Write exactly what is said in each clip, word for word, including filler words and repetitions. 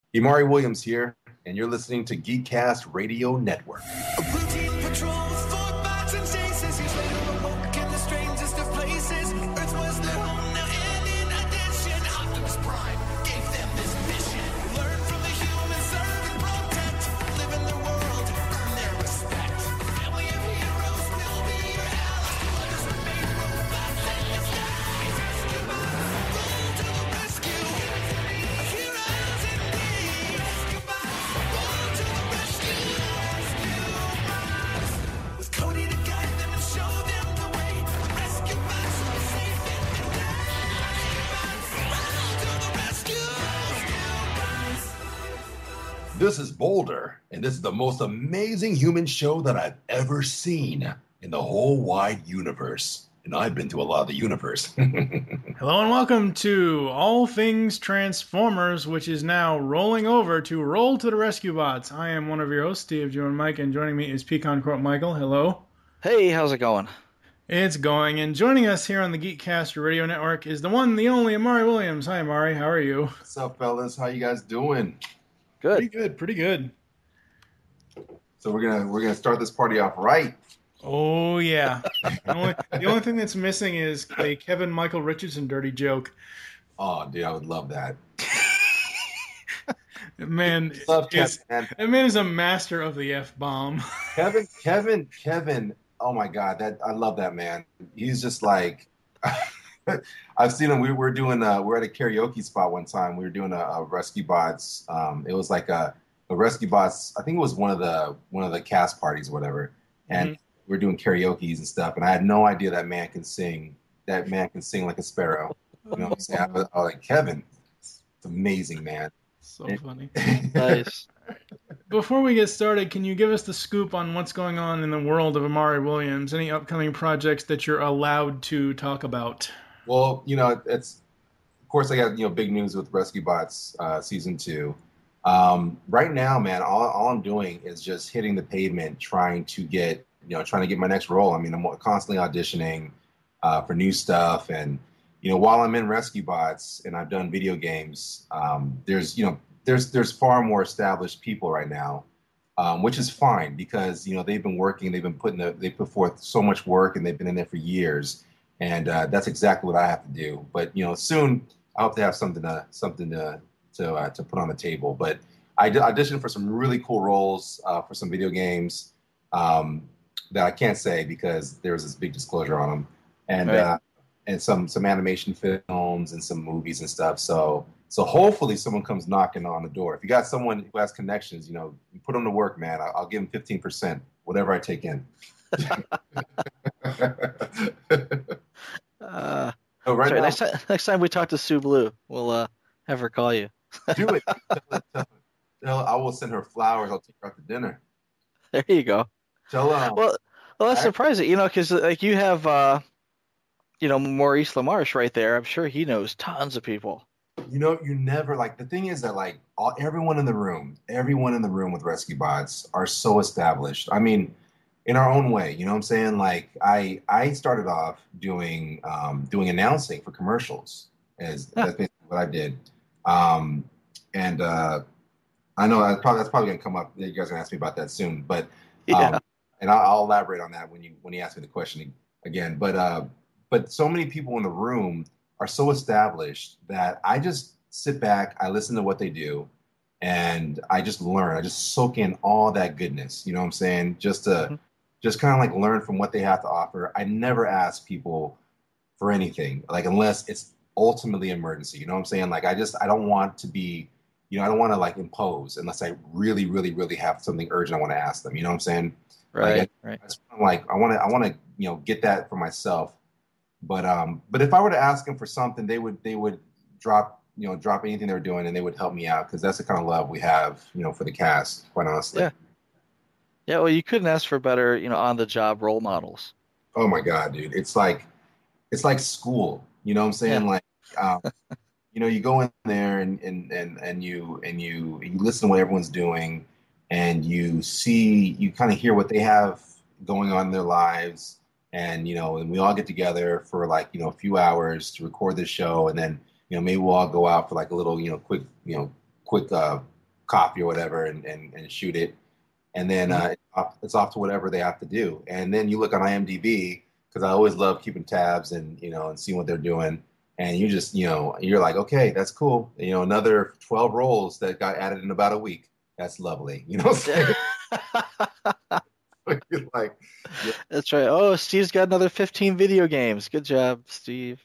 Imari Williams here, and you're listening to Geekcast Radio Network. A routine patrol with four bots and chases. Years later, awoke in the strangest of places. Earth was their home now, and in addition, Optimus Prime gave them this mission: learn from the humans, serve and protect, live in their world, earn their respect. Family of heroes will be your allies. Others remain robots and disguise. Rescue bots, roll to the rescue. Heroes indeed. Rescue bots, roll to the rescue. With Cody to guide them and show them the way. Rescue bots will save them today. Roll to the rescue. This is Boulder, and this is the most amazing human show that I've ever seen in the whole wide universe. And I've been to a lot of the universe. Hello and welcome to All Things Transformers, which is now rolling over to Roll to the Rescue Bots. I am one of your hosts, Steve, Joe, and Mike, and joining me is Pecan Court Michael. Hello. Hey, how's it going? It's going, and joining us here on the Geekcast Radio Network is the one, the only, Amari Williams. Hi, Amari. How are you? What's up, fellas? How you guys doing? Pretty Good. good, pretty good. So we're gonna we're gonna start this party off right. Oh, yeah. The only, the only thing that's missing is a Kevin Michael Richardson dirty joke. Oh, dude, I would love that. Man, Love Kevin, is, man. that man is a master of the F-bomb. Kevin, Kevin, Kevin. Oh my God, that I love that man. He's just like, I've seen him. We were doing, uh, we were at a karaoke spot one time. We were doing a, a Rescue Bots. Um, it was like a, a Rescue Bots. I think it was one of the one of the cast parties or whatever. And Mhm. we we're doing karaoke's and stuff. And I had no idea that man can sing. That man can sing like a sparrow. You know what I'm saying? I was, I was like, Kevin, it's amazing, man. So funny. Nice. Before we get started, can you give us the scoop on what's going on in the world of Amari Williams? Any upcoming projects that you're allowed to talk about? Well, you know, it's of course I got you know big news with Rescue Bots uh, season two. Um, right now, man, all, all I'm doing is just hitting the pavement, trying to get you know trying to get my next role. I mean, I'm constantly auditioning uh, for new stuff, and you know, while I'm in Rescue Bots and I've done video games, um, there's you know there's there's far more established people right now, um, which is fine because you know they've been working, they've been putting the, they put forth so much work, and they've been in there for years. And uh, that's exactly what I have to do. But you know, soon I hope to have something to something to to uh, to put on the table. But I did audition for some really cool roles uh, for some video games um, that I can't say because there was this big disclosure on them, and Right. uh, and some some animation films and some movies and stuff. So so hopefully someone comes knocking on the door. If you got someone who has connections, you know, you put them to work, man. I'll, I'll give them fifteen percent, whatever I take in. Uh, Oh, right sorry, now, next, time, next time we talk to Sue Blue, we'll uh, have her call you. do it. Tell her- tell her- tell her I will send her flowers. I'll take her out to dinner. There you go. Tell her. Well, well, that's I- surprising, you know, because like you have, uh, you know, Maurice LaMarche right there. I'm sure he knows tons of people. you know, you never like. The thing is that like all everyone in the room, everyone in the room with Rescue Bots are so established. I mean, in our own way. You know what I'm saying? Like I I started off doing um, doing announcing for commercials. As Huh. that's basically what I did. Um, and uh, I know that's probably, that's probably gonna come up. You guys are gonna ask me about that soon, but Yeah. um, and I'll, I'll elaborate on that when you when you ask me the question again. But uh, but so many people in the room are so established that I just sit back, I listen to what they do, and I just learn. I just soak in all that goodness. You know what I'm saying? Just to Mhm. just kind of like learn from what they have to offer. I never ask people for anything, like unless it's ultimately emergency. You know what I'm saying? Like I just I don't want to be, you know, I don't want to like impose unless I really, really, really have something urgent I want to ask them. You know what I'm saying? Right, right. That's like I want to I want to you know get that for myself. But um but if I were to ask them for something, they would they would drop you know drop anything they were doing and they would help me out because that's the kind of love we have you know for the cast. Quite honestly. Yeah. Yeah, well, you couldn't ask for better, you know, on-the-job role models. Oh my God, dude! It's like it's like school. You know what I'm saying? Yeah. Like um, you know, you go in there and and and and you and you you listen to what everyone's doing, and you see you kind of hear what they have going on in their lives, and you know, and we all get together for like you know a few hours to record this show, and then you know maybe we'll all go out for like a little you know quick you know quick uh copy or whatever and, and, and shoot it. And then uh, it's, off, it's off to whatever they have to do. And then you look on IMDb, because I always love keeping tabs and, you know, and seeing what they're doing. And you just, you know, you're like, okay, that's cool. You know, another twelve roles that got added in about a week. That's lovely. You know what I'm saying? You're like, yeah. That's right. Oh, Steve's got another fifteen video games. Good job, Steve.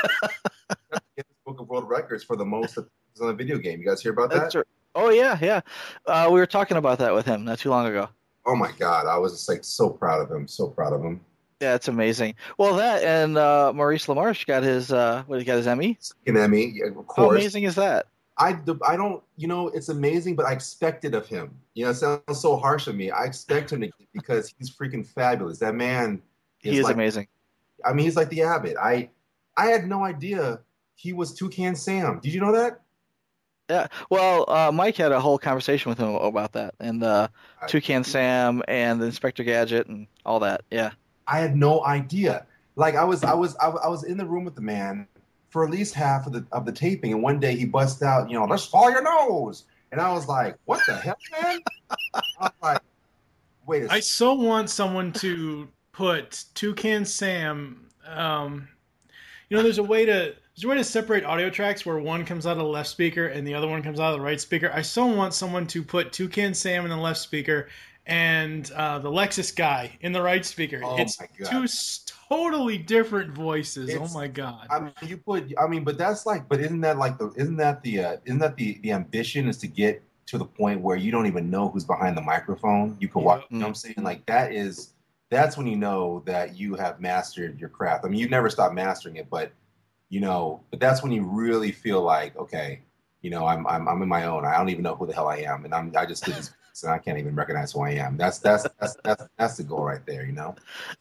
Book of World Records for the most on a video game. You guys hear about that? That's right. Oh, yeah, yeah. Uh, we were talking about that with him not too long ago. Oh, my God. I was just like so proud of him. So proud of him. Yeah, it's amazing. Well, that and uh, Maurice LaMarche got his uh, what? He got his Emmy. An Emmy, yeah, of course. How amazing is that? I, I don't, you know, it's amazing, but I expect it of him. You know, it sounds so harsh of me. I expect him to get because he's freaking fabulous. That man is, he is like, amazing. I mean, he's like the Abbott. I I had no idea he was Toucan Sam. Did you know that? Yeah. Well, uh, Mike had a whole conversation with him about that, and uh, I, Toucan Sam and Inspector Gadget and all that. Yeah. I had no idea. Like I was, I was, I was, I was in the room with the man for at least half of the of the taping, and one day he busts out, you know, let's follow your nose, and I was like, what the hell, man? I was like, wait a second. I so want someone to put Toucan Sam. Um, you know, there's a way to there's a way to separate audio tracks where one comes out of the left speaker and the other one comes out of the right speaker. I so want someone to put Toucan Sam in the left speaker and uh, the Lexus guy in the right speaker. Oh it's my God. two s- totally different voices. It's- oh my God! I mean, you put. I mean, but that's like. But isn't that like the? Isn't that the? Uh, isn't that the? The ambition is to get to the point where you don't even know who's behind the microphone. You can watch. Yep. You know what I'm saying? Like that is. That's when you know that you have mastered your craft. I mean, you never stop mastering it, but you know. But that's when you really feel like, okay, you know, I'm I'm I'm in my own. I don't even know who the hell I am, and I'm I just did this, and I can't even recognize who I am. That's that's that's that's that's the goal right there. You know.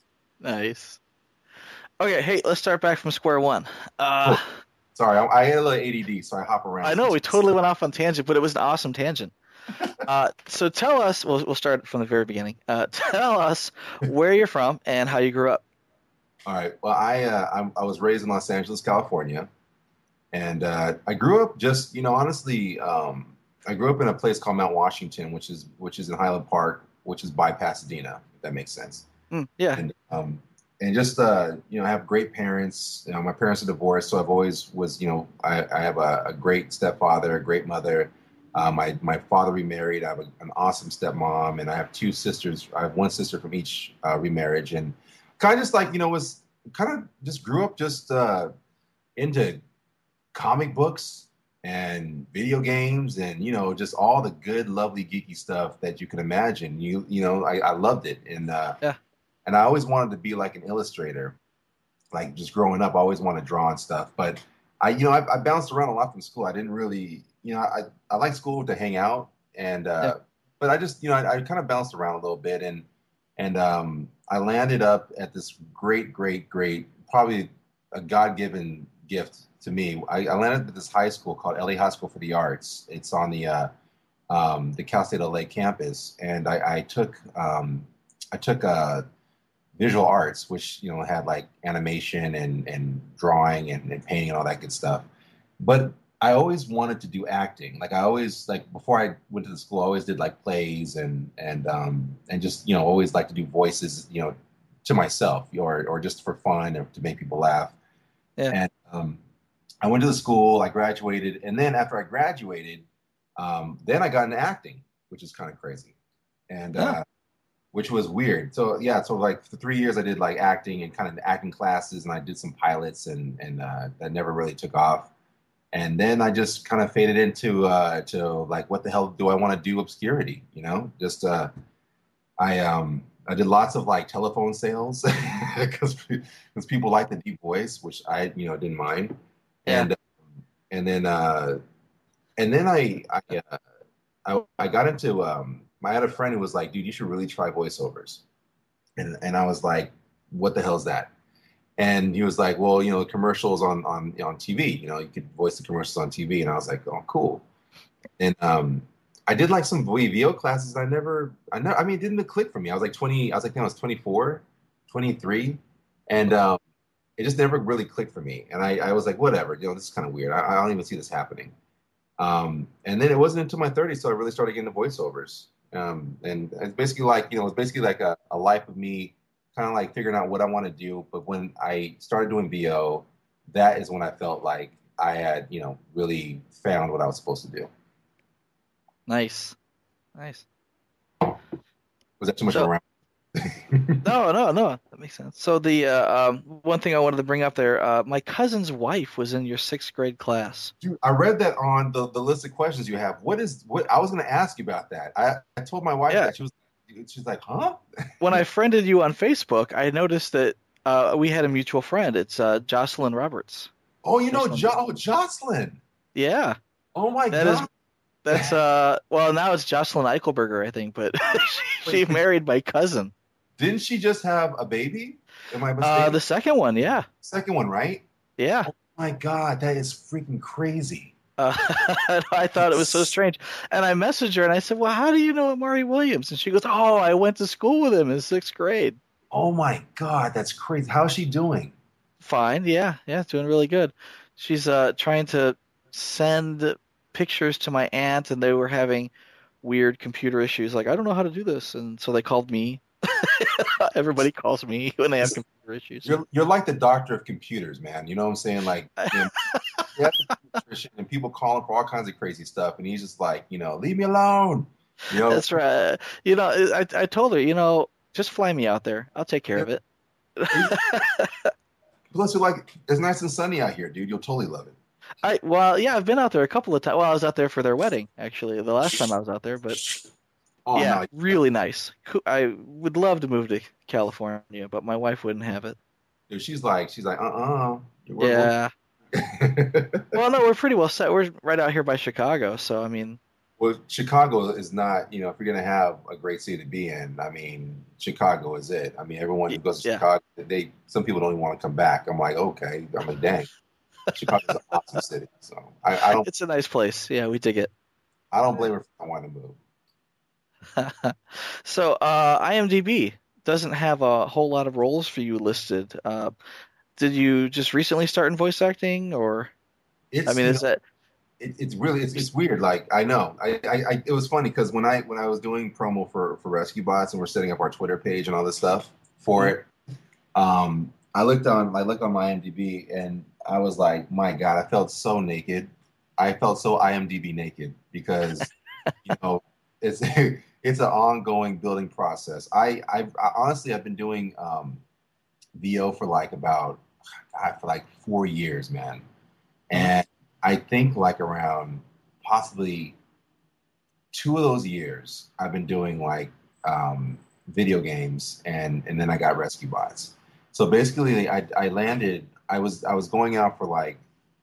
Nice. Okay, hey, let's start back from square one. Uh, Sorry, I, I had a little A D D, so I hop around. I know we totally went off on tangent, but it was an awesome tangent. Uh, so tell us, we'll, we'll start from the very beginning. Uh, tell us where you're from and how you grew up. All right. Well, I uh, I, I was raised in Los Angeles, California, and uh, I grew up just, you know, honestly, um, I grew up in a place called Mount Washington, which is which is in Highland Park, which is by Pasadena, if that makes sense. Mm, yeah. And um, and just uh, you know, I have great parents. You know, my parents are divorced, so I've always was, you know, I, I have a, a great stepfather, a great mother. Uh, my my father remarried. I have a, an awesome stepmom, and I have two sisters. I have one sister from each uh, remarriage, and kind of just like, you know, was kind of just grew up just uh, into comic books and video games, and you know, just all the good, lovely, geeky stuff that you can imagine. You you know, I, I loved it, and uh, Yeah. and I always wanted to be like an illustrator. Like just growing up, I always wanted to draw and stuff, but I you know I, I bounced around a lot from school. I didn't really. You know, I, I like school to hang out, and uh, Yeah. but I just, you know, I, I kind of bounced around a little bit, and and um, I landed up at this great, great, great, probably a God-given gift to me. I, I landed at this high school called L A High School for the Arts. It's on the uh, um, the Cal State L A campus, and I, I took um, I took uh, visual arts, which you know had like animation and and drawing and, and painting and all that good stuff, but I always wanted to do acting. Like I always like before I went to the school, I always did like plays and and um and just you know always like to do voices, you know, to myself or or just for fun or to make people laugh. Yeah. And um, I went to the school, I graduated, and then after I graduated, um, then I got into acting, which is kind of crazy, and Yeah. uh, which was weird. So yeah, so like for three years I did like acting and kind of acting classes, and I did some pilots, and and uh, that never really took off. And then I just kind of faded into uh, to like, what the hell do I want to do? Obscurity, you know. Just uh, I um I did lots of like telephone sales because because people like the deep voice, which I you know didn't mind. Yeah. And um, and then uh, and then I I, uh, I I got into um I had a friend who was like, dude, you should really try voiceovers, and and I was like, what the hell is that? And he was like, well, you know, commercials on, on, on T V, you know, you could voice the commercials on T V. And I was like, oh, cool. And um, I did like some V O classes. I never, I never, I mean, it didn't click for me. I was like twenty, I was like, I was twenty-four, twenty-three. And um, it just never really clicked for me. And I, I was like, whatever, you know, this is kind of weird. I, I don't even see this happening. Um, and then it wasn't until my thirties so I really started getting the voiceovers. Um, and it's basically like, you know, it's basically like a, a life of me kind of like figuring out what I want to do. But when I started doing V O, that is when I felt like I had, you know, really found what I was supposed to do. Nice. Nice. Was that too much So, of a rant? no, no, no. That makes sense. So the uh, um, one thing I wanted to bring up there, uh, my cousin's wife was in your sixth grade class. Dude, I read that on the, the list of questions you have. What is what? I was going to ask you about that. I, I told my wife Yeah. that she was she's like, huh? When I friended you on Facebook, I noticed that uh, we had a mutual friend. It's uh, Jocelyn Roberts. Oh, you know, Jocelyn. jo- oh, Jocelyn. Yeah, Oh my that god. is that's uh. Well, now it's Jocelyn Eichelberger, I think, but she, she married my cousin. Didn't she just have a baby? Am I mistaken? Uh, the second one, yeah, Second one, right? yeah. Oh my god, that is freaking crazy. Uh, I thought it was so strange, and I messaged her and I said, "Well, how do you know Amari Williams?" And she goes, "Oh, I went to school with him in sixth grade." Oh my god, that's crazy. How's she doing? Fine, yeah, yeah, doing really good. She's uh trying to send pictures to my aunt, and they were having weird computer issues. Like, I don't know how to do this, and so they called me. Everybody calls me when they have computer issues. You're you're like the doctor of computers, man. You know what I'm saying? Like, you know, you have a pediatrician and people calling for all kinds of crazy stuff, and he's just like, you know, leave me alone. You know, That's right. You know, I I told her, you know, just fly me out there. I'll take care of it. plus you're like, it's nice and sunny out here, dude. You'll totally love it. I well, yeah, I've been out there a couple of times. Well, I was out there for their wedding, actually, the last time I was out there. But Oh yeah, no, really nice. Co- I would love to move to California, but my wife wouldn't have it. dude, she's like, she's like, uh, uh Yeah. Well, no, we're pretty well set. We're right out here by Chicago, so I mean, Well, Chicago is not, you know, if you're going to have a great city to be in, I mean, Chicago is it. I mean, everyone who goes to Yeah. Chicago, they some people don't even want to come back. I'm like, okay. I'm like, dang. Chicago's an awesome city. So I, I don't it's a nice place. Yeah, we dig it. I don't blame her for not wanting to move. So, uh, IMDb doesn't have a whole lot of roles for you listed. Uh, did you just recently start in voice acting, or It's, I mean, you is know, that it, it's really it's, it's weird. Like I know, I, I, I it was funny because when I when I was doing promo for for Rescue Bots and we're setting up our Twitter page and all this stuff for it, um, I looked on I looked on my IMDb and I was like, my God, I felt so naked. I felt so IMDb naked because you know it's it's an ongoing building process. I I, I honestly I've been doing um, V O for like about God, for like four years, man, and I think like around possibly two of those years, I've been doing like um, video games, and and then I got Rescue Bots. So basically, I I landed. I was I was going out for like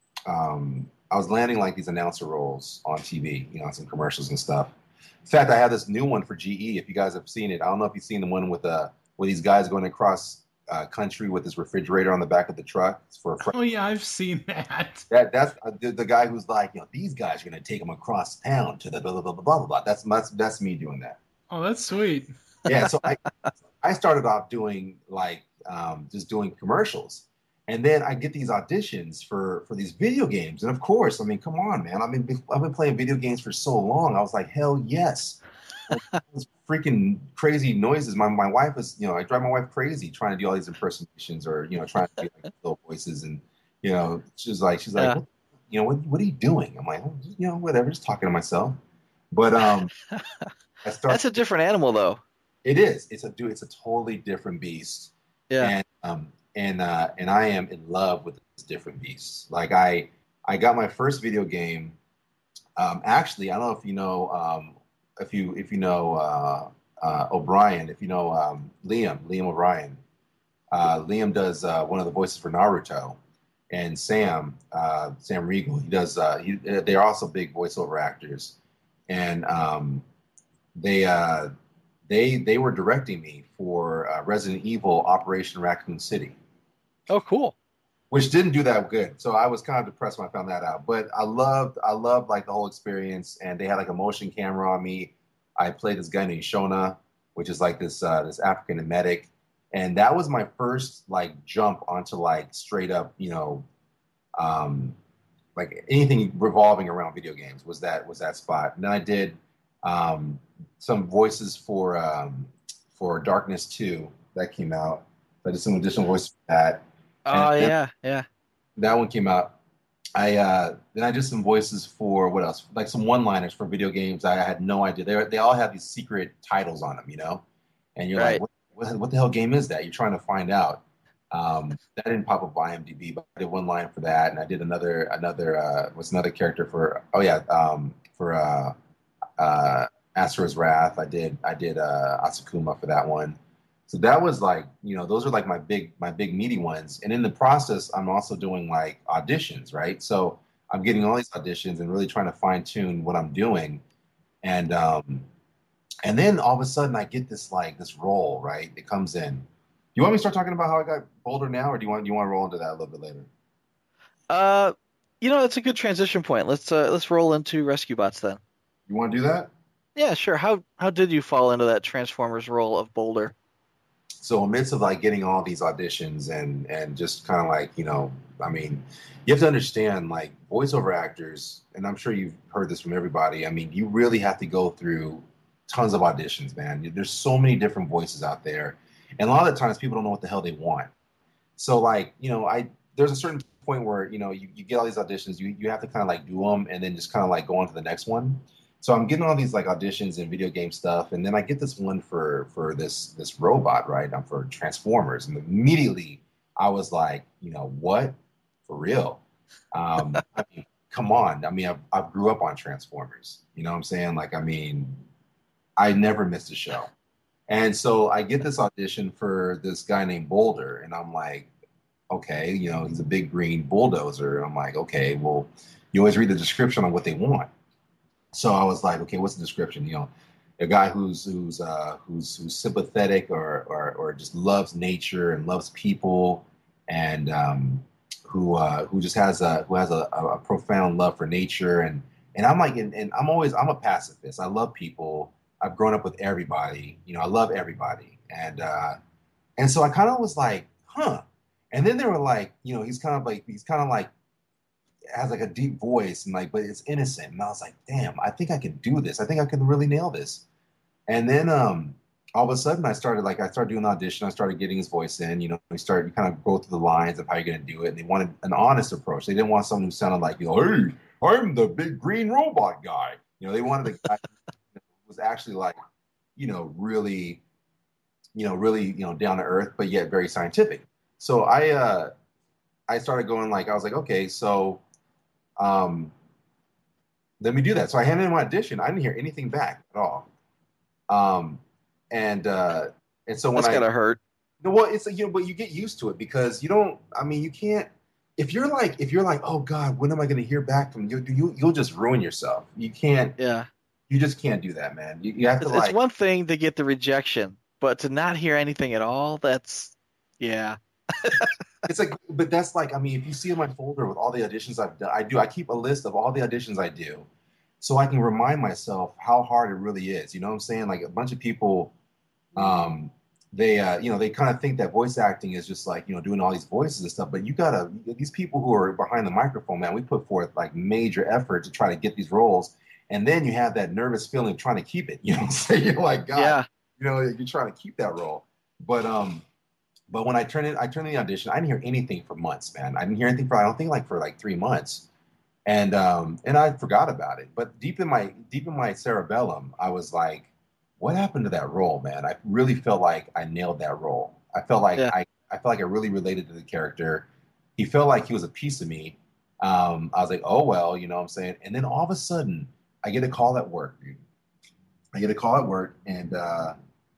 um, I was landing like these announcer roles on T V, you know, some commercials and stuff. In fact, I have this new one for G E. If you guys have seen it, I don't know if you've seen the one with uh with these guys going across uh, country with this refrigerator on the back of the truck. It's for a friend. Oh yeah, I've seen that. That that's uh, the, the guy who's like, you know, these guys are gonna take them across town to the blah blah blah blah blah blah. That's that's that's me doing that. Oh, that's sweet. Yeah, so I I started off doing like um, just doing commercials, and then I get these auditions for for these video games, and of course, I mean, come on, man. I mean, I've been playing video games for so long. I was like, hell yes. Those freaking crazy noises. My my wife is, you know, I drive my wife crazy trying to do all these impersonations or you know trying to do like little voices, and you know, she's like she's like, Yeah. what, you know, what what are you doing? I'm like, oh, you know, whatever, just talking to myself. But um, I started. that's a different animal, though? It is. It's a dude. It's a totally different beast. Yeah. And um and uh and I am in love with this different beast. Like I I got my first video game. Um, actually, I don't know if you know um if you if you know uh, uh O'Brien. If you know um Liam Liam O'Brien. Uh, Liam does uh, one of the voices for Naruto, and Sam uh, Sam Riegel. He does. Uh, he, they're also big voiceover actors, and um, they. Uh, They they were directing me for uh, Resident Evil Operation Raccoon City, Oh, cool. which didn't do that good. So I was kind of depressed when I found that out. But I loved I loved like the whole experience, and they had like a motion camera on me. I played this guy named Shona, which is like this uh, this African medic, and that was my first like jump onto like straight up, you know, um, like anything revolving around video games was that was that spot. And then I did um, some voices for um, for Darkness two that came out. I did some additional voices for that. And Oh then yeah, yeah. that one came out. I uh, then I did some voices for what else? Like some one-liners for video games. I had no idea. They they all have these secret titles on them, you know. And you're like, Right. what, what, what the hell game is that? You're trying to find out. Um, that didn't pop up on IMDb, but I did one line for that, and I did another another uh, what's another character for? Oh yeah, um, for uh, uh, Asura's Wrath. I did I did uh, Asakuma for that one. So that was like, you know, those are like my big my big meaty ones. And in the process, I'm also doing like auditions, right? So I'm getting all these auditions and really trying to fine tune what I'm doing. And um, and then all of a sudden I get this like this role, right? It comes in. You want me to start talking about how I got Boulder now, or do you want do you want to roll into that a little bit later? Uh, you know, it's a good transition point. Let's uh, let's roll into Rescue Bots then. You want to do that? Yeah, sure. How how did you fall into that Transformers role of Boulder? So amidst of like getting all these auditions and and just kind of like, you know, I mean, you have to understand like voiceover actors, and I'm sure you've heard this from everybody. I mean, you really have to go through tons of auditions, man. There's so many different voices out there, and a lot of the times people don't know what the hell they want. So like, you know, I there's a certain point where, you know, you, you get all these auditions, you you have to kind of like do them and then just kind of like go on to the next one. So I'm getting all these like auditions and video game stuff, and then I get this one for for this this robot, right? I'm for Transformers, and immediately I was like, you know, what? For real? Um, I mean, come on. I mean, I I grew up on Transformers. You know what I'm saying? Like, I mean, I never missed a show. And so I get this audition for this guy named Boulder, and I'm like, okay, you know, he's a big green bulldozer. I'm like, okay, well, you always read the description on what they want. So I was like, okay, what's the description? You know, a guy who's who's uh, who's who's sympathetic or, or or just loves nature and loves people, and um, who uh, who just has a who has a, a profound love for nature. And and I'm like, and, and I'm always I'm a pacifist. I love people. I've grown up with everybody. You know, I love everybody. And uh, and so I kind of was like, huh. And then they were like, you know, he's kind of like he's kind of like has like a deep voice and like, but it's innocent. And I was like, damn, I think I can do this. I think I can really nail this. And then um, all of a sudden I started like, I started doing the audition. I started getting his voice in, you know, we started, you kind of go through the lines of how you're going to do it. And they wanted an honest approach. They didn't want someone who sounded like, you know, hey, I'm the big green robot guy. You know, they wanted a guy who was actually like, you know, really, you know, really, you know, down to earth, but yet very scientific. So I, uh, I started going like, I was like, okay, so Um, let me do that. So I handed in my audition. I didn't hear anything back at all. Um, and uh, and so when That's I, gotta hurt. no, well, it's you know, but you get used to it because you don't. I mean, you can't. If you're like, if you're like, oh God, when am I going to hear back from you? You you'll just ruin yourself. You can't. Yeah. You just can't do that, man. You, you have to It's, like. it's one thing to get the rejection, but to not hear anything at all, that's yeah. It's like, but that's like, I mean, if you see in my folder with all the auditions I've done, I do. I keep a list of all the auditions I do, so I can remind myself how hard it really is. You know what I'm saying? Like a bunch of people, um, they, uh, you know, they kind of think that voice acting is just like, you know, doing all these voices and stuff. But you gotta, these people who are behind the microphone, man, we put forth like major effort to try to get these roles, and then you have that nervous feeling trying to keep it. You know what I'm saying? You're like, God, Yeah. you know, you're trying to keep that role, but um. But when I turned it, I turned in the audition. I didn't hear anything for months, man. I didn't hear anything for I don't think like for like three months, and um, and I forgot about it. But deep in my deep in my cerebellum, I was like, "What happened to that role, man?" I really felt like I nailed that role. I felt like Yeah. I I felt like I really related to the character. He felt like he was a piece of me. Um, I was like, "Oh well," you know what I'm saying. And then all of a sudden, I get a call at work, dude. I get a call at work, and. Uh,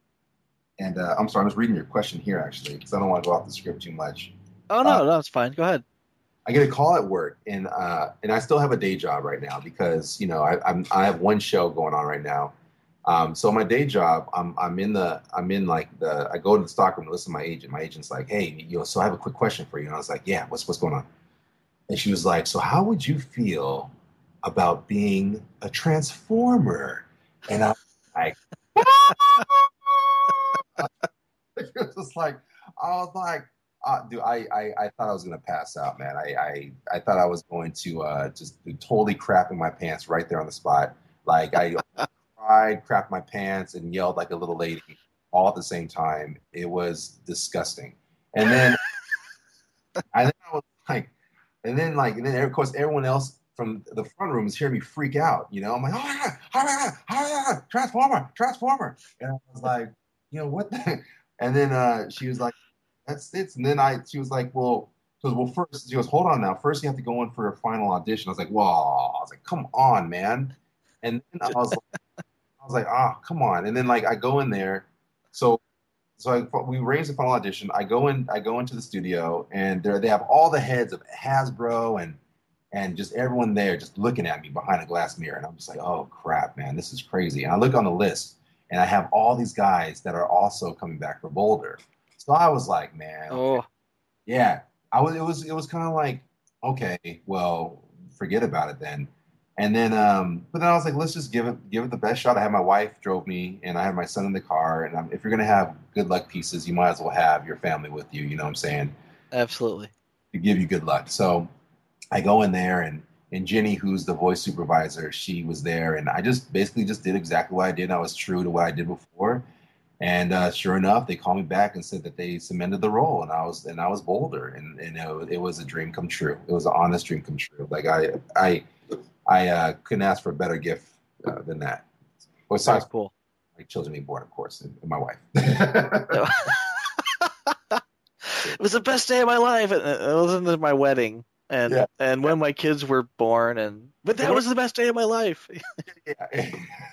And uh, I'm sorry, I'm just reading your question here actually, because I don't want to go off the script too much. Oh no, Uh, no, it's fine. Go ahead. I get a call at work, and uh, and I still have a day job right now because you know I I'm, I have one show going on right now. Um, so my day job, I'm I'm in the I'm in like the I go to the stockroom to listen to my agent. My agent's like, hey, you know, so I have a quick question for you, and I was like, yeah, what's what's going on? And she was like, so how would you feel about being a transformer? And I was like. It was just like I was like uh, dude, I, I I thought I was gonna pass out, man. I I, I thought I was going to uh, just totally crap in my pants right there on the spot. Like I cried, crapped my pants, and yelled like a little lady all at the same time. It was disgusting. And then I then I was like, and then like, and then of course everyone else from the front room is hearing me freak out. You know, I'm like, oh my god, oh my god, oh my god, Transformer, Transformer, and I was like, you know what? The? And then uh, she was like, that's it. And then I, she was like, well, she goes, well, first, she goes, hold on now. First, you have to go in for a final audition. I was like, whoa. I was like, come on, man. And then I was like, I was like, ah, come on. And then like I go in there, so so I, we arrange the final audition. I go in, I go into the studio, and there they have all the heads of Hasbro and and just everyone there just looking at me behind a glass mirror, and I'm just like, oh crap, man, this is crazy. And I look on the list, and I have all these guys that are also coming back for Boulder. So I was like, man, Oh, yeah, I was. It was. It was kind of like, okay, well, forget about it then. And then, um, but then I was like, let's just give it, give it the best shot. I had my wife drove me, and I had my son in the car. And I'm, if you're gonna have good luck pieces, you might as well have your family with you. You know what I'm saying? absolutely. To give you good luck. So I go in there, and and Jenny, who's the voice supervisor, she was there, and I just basically just did exactly what I did. I was true to what I did before. And uh, sure enough, they called me back and said that they cemented the role, and I was and I was Boulder, and, and it, it was a dream come true. It was an honest dream come true. Like I I I uh, couldn't ask for a better gift uh, than that. Well, Very besides cool. my children being born, of course, and, and my wife. It was the best day of my life. It it wasn't my wedding, and Yeah. and when my kids were born, and but that was the best day of my life. Yeah.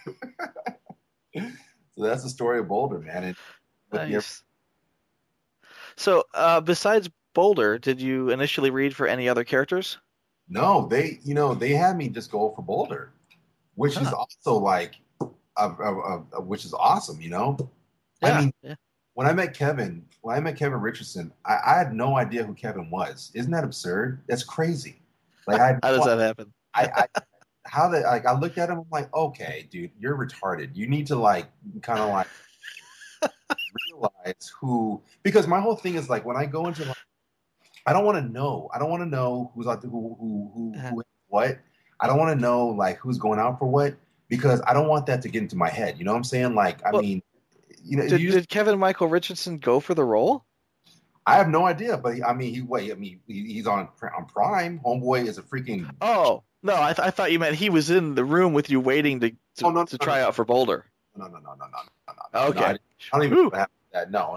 So that's the story of Boulder, man. And with your- Nice. So, uh, besides Boulder, did you initially read for any other characters? no, they you know they had me just go for Boulder, which is Huh. also like, a, a, a, which is awesome. You know, Yeah. I mean. yeah. When I met Kevin, when I met Kevin Richardson, I, I had no idea who Kevin was. Isn't that absurd? That's crazy. Like I, How does that happen? I, I how that like I looked at him. I'm like, okay, dude, you're retarded. You need to like kind of like realize who, because my whole thing is like when I go into like, I don't want to know. I don't want to know who's out there, who who who Uh-huh. who what. I don't want to know like who's going out for what, because I don't want that to get into my head. You know what I'm saying? Like I Well, mean, you know, Did, you did Kevin Michael Richardson go for the role? I have no idea, but he, I mean, he wait. I mean, he, he's on on Prime. Homeboy is a freaking. Oh no, I, th- I thought you meant he was in the room with you waiting to to, Oh, no, to no, try no. out for Boulder. No, no, no, no, no, no, no. Okay. No, I, I don't even Whew. know what happened to that. No,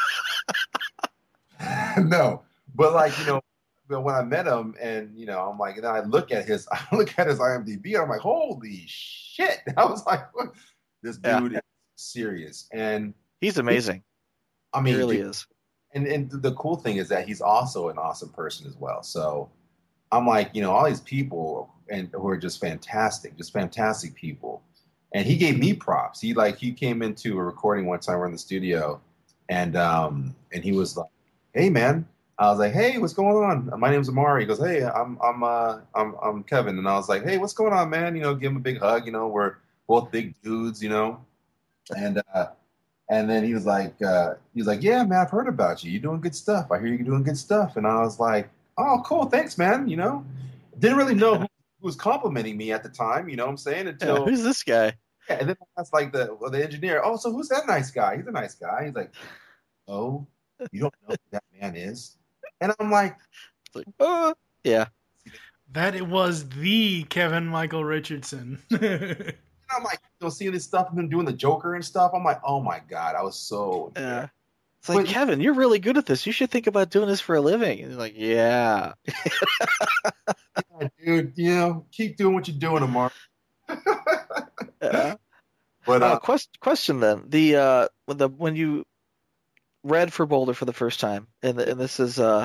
no, no. But like you know, but when I met him, and you know, I'm like, and then I look at his, I look at his IMDb, and I'm like, holy shit! I was like, what? This Yeah. dude is serious, and He's amazing. I He mean, really dude, is. and and the cool thing is that he's also an awesome person as well. So I'm like, you know, all these people and who are just fantastic, just fantastic people. And he gave me props. He like he came into a recording one time we're in the studio, and um and he was like, "Hey man," I was like, "Hey, what's going on? My name's Amari." He goes, "Hey, I'm I'm uh I'm I'm Kevin," and I was like, "Hey, what's going on, man?" You know, give him a big hug. You know, we're both big dudes, you know, and uh and then he was like, uh, he was like, "Yeah, man, I've heard about you. You're doing good stuff. I hear you're doing good stuff." And I was like, "Oh, cool, thanks, man." You know, didn't really know who, who was complimenting me at the time. You know what I'm saying? Yeah, Until who's this guy? yeah, and then that's like the well, the engineer. "Oh, so who's that nice guy? He's a nice guy." He's like, "Oh, you don't know who that man is?" And I'm like, It's like, uh, yeah. That it was the Kevin Michael Richardson. and I'm like, you know, seeing this stuff, him doing the Joker and stuff. I'm like, oh my god, I was so Yeah. It's like, But- Kevin, you're really good at this. You should think about doing this for a living. And he's like, yeah. yeah, dude. You know, keep doing what you're doing, Amar. Yeah. But Uh, uh, quest, question then. The uh when the when you read for Boulder for the first time, and and this is uh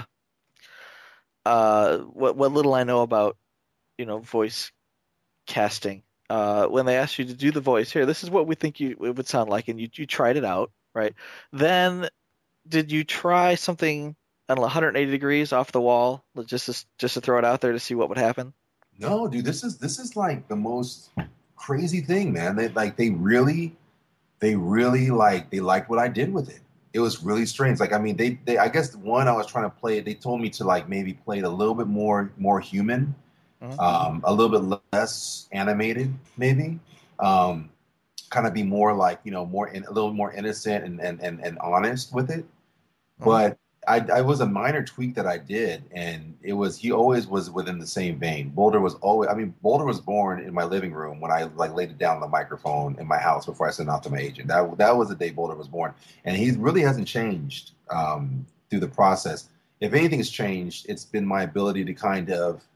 uh what what little I know about, you know, voice casting. Uh when they asked you to do the voice, here, this is what we think you it would sound like, and you you tried it out, right? Then did you try something, I don't know, one hundred eighty degrees off the wall, just to, just to throw it out there to see what would happen? no, dude, this is this is like the most crazy thing, man. They like they really, they really like they liked what I did with it. it was really strange. Like, I mean, they, they, I guess one I was trying to play it. They told me to like maybe play it a little bit more, more human, Mhm. um, a little bit less animated, maybe, um, kind of be more like you know, more in, a little more innocent and and and, and honest with it. Mhm. But I, I was a minor tweak that I did, and it was he always was within the same vein. Boulder was always, I mean, Boulder was born in my living room when I like laid it down on the microphone in my house before I sent it out to my agent. That that was the day Boulder was born, and he really hasn't changed um, through the process. If anything's changed, it's been my ability to kind of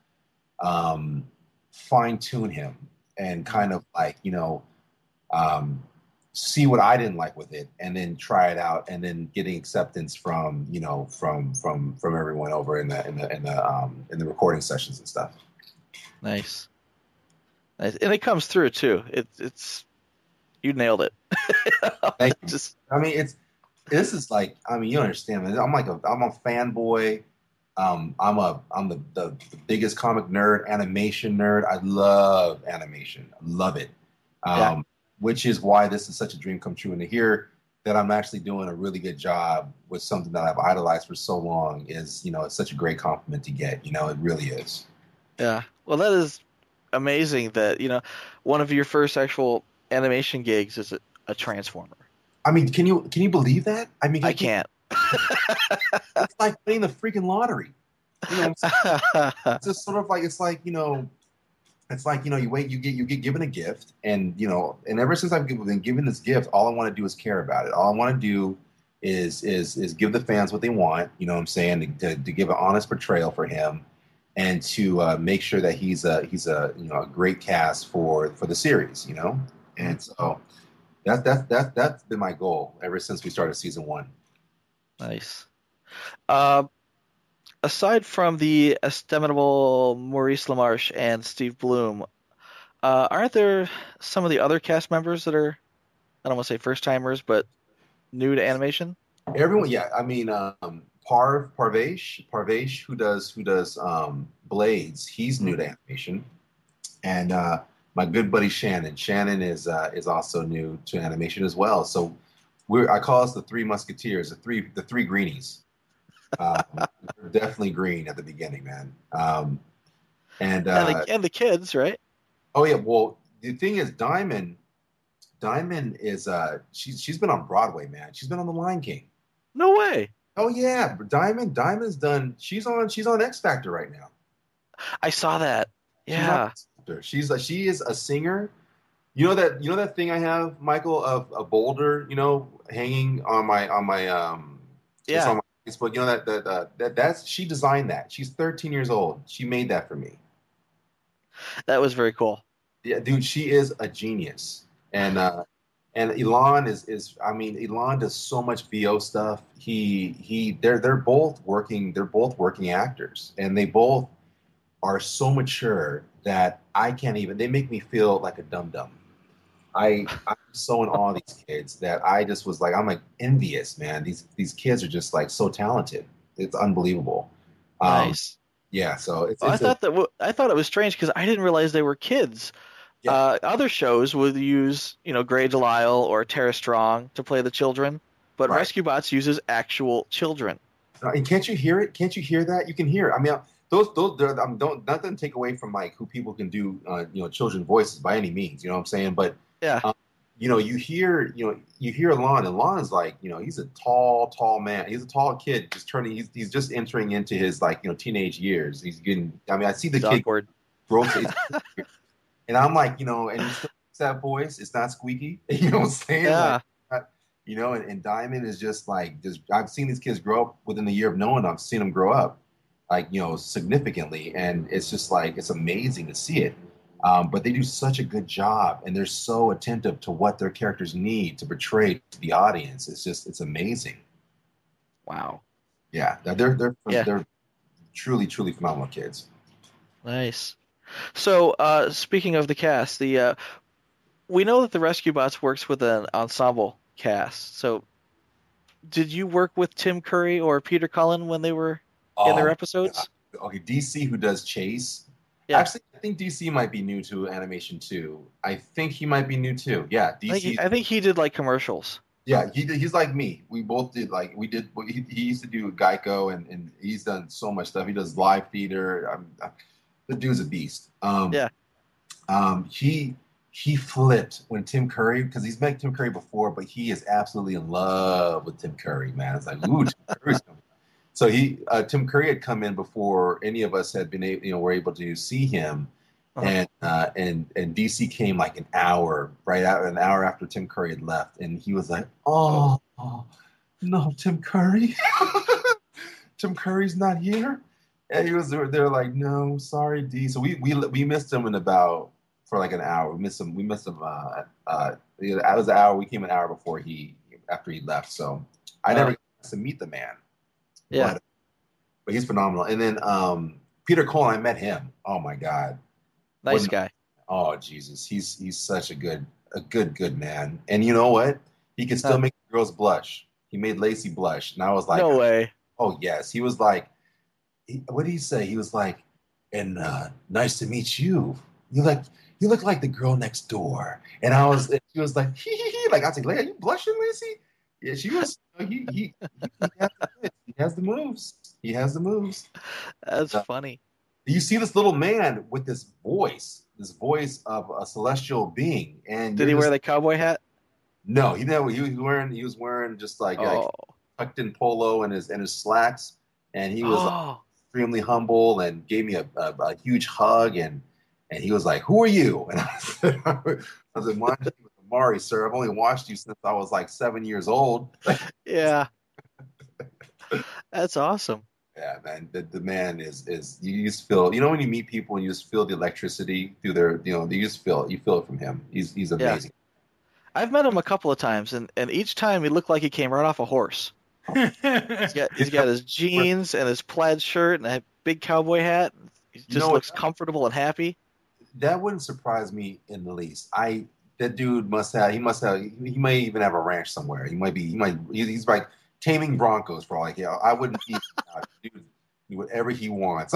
um, fine tune him and kind of like you know. Um, see what I didn't like with it, and then try it out, and then getting acceptance from you know from from from everyone over in the in the in the um, in the recording sessions and stuff. Nice. Nice. And it comes through too. It, it's you nailed it. Thank you. Just I mean, it's this is like I mean you understand, man. I'm like a I'm a fanboy. Um, I'm a I'm the, the the biggest comic nerd, animation nerd. I love animation. I love it. Um, Yeah. Which is why this is such a dream come true. And to hear that I'm actually doing a really good job with something that I've idolized for so long is, you know, it's such a great compliment to get. You know, it really is. yeah. Well, that is amazing that, you know, one of your first actual animation gigs is a, a Transformer. I mean, can you can you believe that? I mean, I can't. It's like winning the freaking lottery. You know, what I'm saying? It's just sort of like it's like you know. It's like you know you wait you get you get given a gift and you know and ever since I've been given this gift all I want to do is care about it. All I want to do is is is give the fans what they want. You know what I'm saying to, to, to give an honest portrayal for him and to uh, make sure that he's a he's a you know a great cast for for the series. You know and so that's that's that's that's been my goal ever since we started season one. Nice. Uh, aside from the estimable Maurice LaMarche and Steve Bloom, uh, aren't there some of the other cast members that are, I don't want to say first timers, but new to animation? Everyone, yeah. I mean, um, Parv Parvesh Parvesh, who does who does um, Blades. He's new to animation, and uh, my good buddy Shannon. Shannon is uh, is also new to animation as well. So we're I call us the Three Musketeers, the three the three greenies. Um, we're definitely green at the beginning, man. Um, and uh, And the, and the kids, right? oh yeah, well the thing is, Diamond Diamond is uh, she's she's been on Broadway, man. She's been on The Lion King. No way. Oh yeah, Diamond. Diamond's done. She's on. She's on X Factor right now. I saw that. She's on Yeah. X Factor. She's a, she is a singer. You know that. You know that thing I have, Michael, of a boulder. You know, hanging on my on my um. It's Yeah. on my Facebook. You know that that uh, that that's she designed that. She's thirteen years old. She made that for me. That was very cool. Yeah, dude. She is a genius. And uh, and Elon is is I mean Elon does so much V O stuff. He he they're they're both working they're both working actors and they both are so mature that I can't even they make me feel like a dum dum. I I'm so in awe of these kids that I just was like I'm like envious, man. These these kids are just like so talented. It's unbelievable. Um, Nice. Yeah, so it's, Well, I it's a- thought that w- I thought it was strange because I didn't realize they were kids. Yeah. Uh, other shows would use, you know, Gray Delisle or Tara Strong to play the children, but Right. Rescue Bots uses actual children. Uh, And can't you hear it? Can't you hear that? You can hear it. I mean, uh, those those they're- um, don't nothing take away from like who people can do, uh, you know, children's voices by any means. You know what I'm saying? But Yeah. um, you know, you hear, you know, you hear Lon, and Lon's like, you know, he's a tall, tall man. He's a tall kid, just turning. He's he's just entering into his like, you know, teenage years. He's getting. I mean, I see the It's kid awkward. grow to, and I'm like, you know, and he still has that voice. It's not squeaky. You know what I'm saying? Yeah. Like, not- you know, and, and Diamond is just like, just I've seen these kids grow up within the year of knowing them. I've seen them grow up, like, you know, significantly. And it's just like, it's amazing to see it. Um, but they do such a good job and they're so attentive to what their characters need to portray to the audience. It's just, it's amazing. Wow. Yeah. They're, they're, Yeah. they're truly, truly phenomenal kids. Nice. So, uh, speaking of the cast, the uh, we know that the Rescue Bots works with an ensemble cast. So, did you work with Tim Curry or Peter Cullen when they were in their Oh, episodes? Okay. D C, who does Chase. Yeah. Actually, I think D C might be new to animation too. I think he might be new too. Yeah. I think, D C. he, I think he did like commercials. Yeah, he did- he's like me. We both did like we did. He, he used to do Geico, and, and he's done so much stuff. He does live theater. I'm, I, the dude's a beast. Um, Yeah. Um, he he flipped when Tim Curry, because he's met Tim Curry before, but he is absolutely in love with Tim Curry, man. It's like, ooh, Tim Curry's coming. So he uh, Tim Curry had come in before any of us had been able, you know, were able to see him, Uh-huh. and uh, and and D C came like an hour right out an hour after Tim Curry had left, and he was like, oh, oh no, Tim Curry, Tim Curry's not here. And he was they're like, no, sorry, D. So we we we missed him in about for like an hour. We missed him. We missed him. Uh, uh, it was an hour. We came an hour before he after he left. So I never Uh, got to meet the man. Yeah. But, but he's phenomenal. And then um, Peter Cole, I met him. Oh my God. Nice What- guy. Oh Jesus, he's he's such a good a good good man. And you know what? He can still Huh. make girls blush. He made Lacey blush, and I was like, No way. oh yes. He was like, he, what did he say? He was like, and uh, nice to meet you. You like you look like the girl next door. And I was, and she was like, hee hee hee. Like I was like, are you blushing, Lacey? Yeah, she was. He he he, he, has the, hits. He has the moves. He has the moves. That's Uh, funny. You see this little man with this voice, this voice of a celestial being, and Did he you're wear just- the cowboy hat? No, he didn't. He was wearing. He was wearing just like, like Oh. tucked in polo and his and his slacks, and he was like, Oh. extremely humble and gave me a, a, a huge hug, and and he was like, "Who are you?" And I said, "I was like, my name is Amari, sir. I've only watched you since I was like seven years old." Yeah. That's awesome. Yeah, man, the, the man is is you just feel, you know, when you meet people and you just feel the electricity through their, you know, you just feel you feel it from him. He's he's Yeah. amazing. I've met him a couple of times, and, and each time he looked like he came right off a horse. He's got, he's got his jeans and his plaid shirt and a big cowboy hat. He just You know looks what? comfortable and happy. That wouldn't surprise me in the least. I that dude must have he must have he may even have a ranch somewhere. He might be he might he's like taming broncos for all like yeah. I wouldn't be uh, dude do whatever he wants.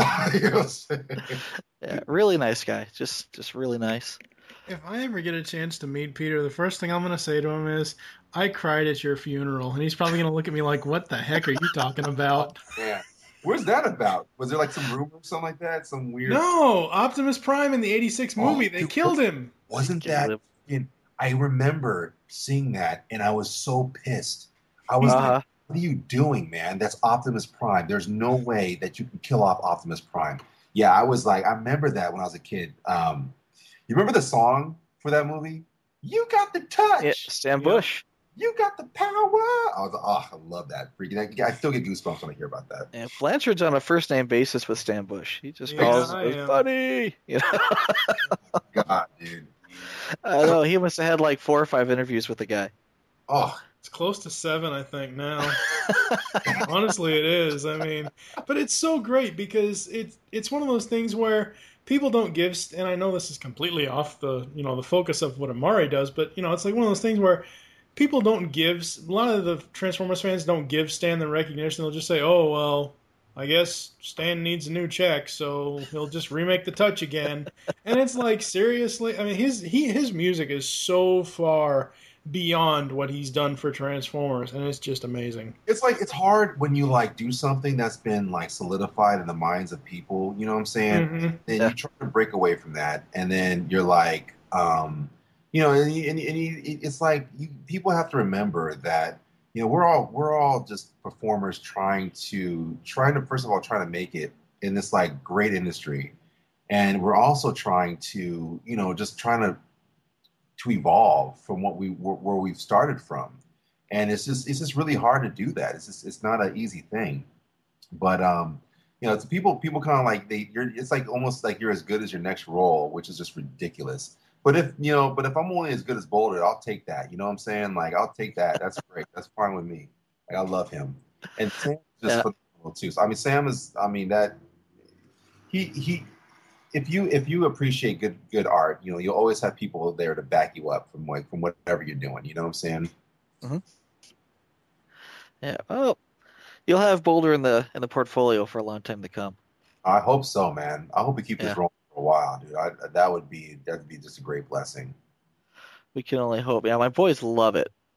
Yeah, really nice guy. Just just really nice. If I ever get a chance to meet Peter, the first thing I'm going to say to him is, I cried at your funeral. And he's probably going to look at me like, what the heck are you talking about? Yeah. Where's that about? Was there like some rumor or something like that? Some weird No, Optimus Prime in the eighty-six Oh, movie, they dude, killed him. wasn't Can't that live- I remember seeing that and I was so pissed. I was Uh-huh. like, what are you doing, man? That's Optimus Prime. There's no way that you can kill off Optimus Prime. Yeah, I was like, I remember that when I was a kid. Um, you remember the song for that movie? You got the touch. Yeah, Stan Yeah. Bush. You got the power. I was like, oh, I love that. Freaking, I, I still get goosebumps when I hear about that. And Blanchard's on a first name basis with Stan Bush. He just Yeah, calls I him am. buddy. You know, God, dude. I know he must have had like four or five interviews with the guy. Oh, It's close to seven, I think, now. Honestly, it is. I mean, but it's so great because it's it's one of those things where people don't give, and I know this is completely off the you know the focus of what Amari does, but you know it's like one of those things where people don't give. A lot of the Transformers fans don't give Stan the recognition. They'll just say, "Oh well, I guess Stan needs a new check, so he'll just remake the Touch again." And it's like seriously, I mean his he his music is so far beyond what he's done for Transformers, and it's just amazing. it's like it's hard when you like do something that's been like solidified in the minds of people. You know what I'm saying? Mhm. Then Yeah. you try to break away from that, and then you're like, um, you know, and, you, and, and you, it's like you, people have to remember that you know we're all we're all just performers trying to trying to first of all trying to make it in this like great industry, and we're also trying to you know just trying to to evolve from what we where, where we've started from, and it's just it's just really hard to do that. It's just it's not an easy thing, but um, you know, it's people people kind of like they you're it's like almost like you're as good as your next role, which is just ridiculous. But if you know, but if I'm only as good as Boulder, I'll take that. You know what I'm saying? Like I'll take that. That's great. That's fine with me. Like I love him, and Sam's just Yeah. phenomenal too. So I mean, Sam is. I mean that he he. If you if you appreciate good good art, you know you'll always have people there to back you up from like from whatever you're doing. You know what I'm saying? Yeah. Well, you'll have Boulder in the in the portfolio for a long time to come. I hope so, man. I hope we keep Yeah. this rolling for a while, dude. I, that would be that would be just a great blessing. We can only hope. Yeah, my boys love it.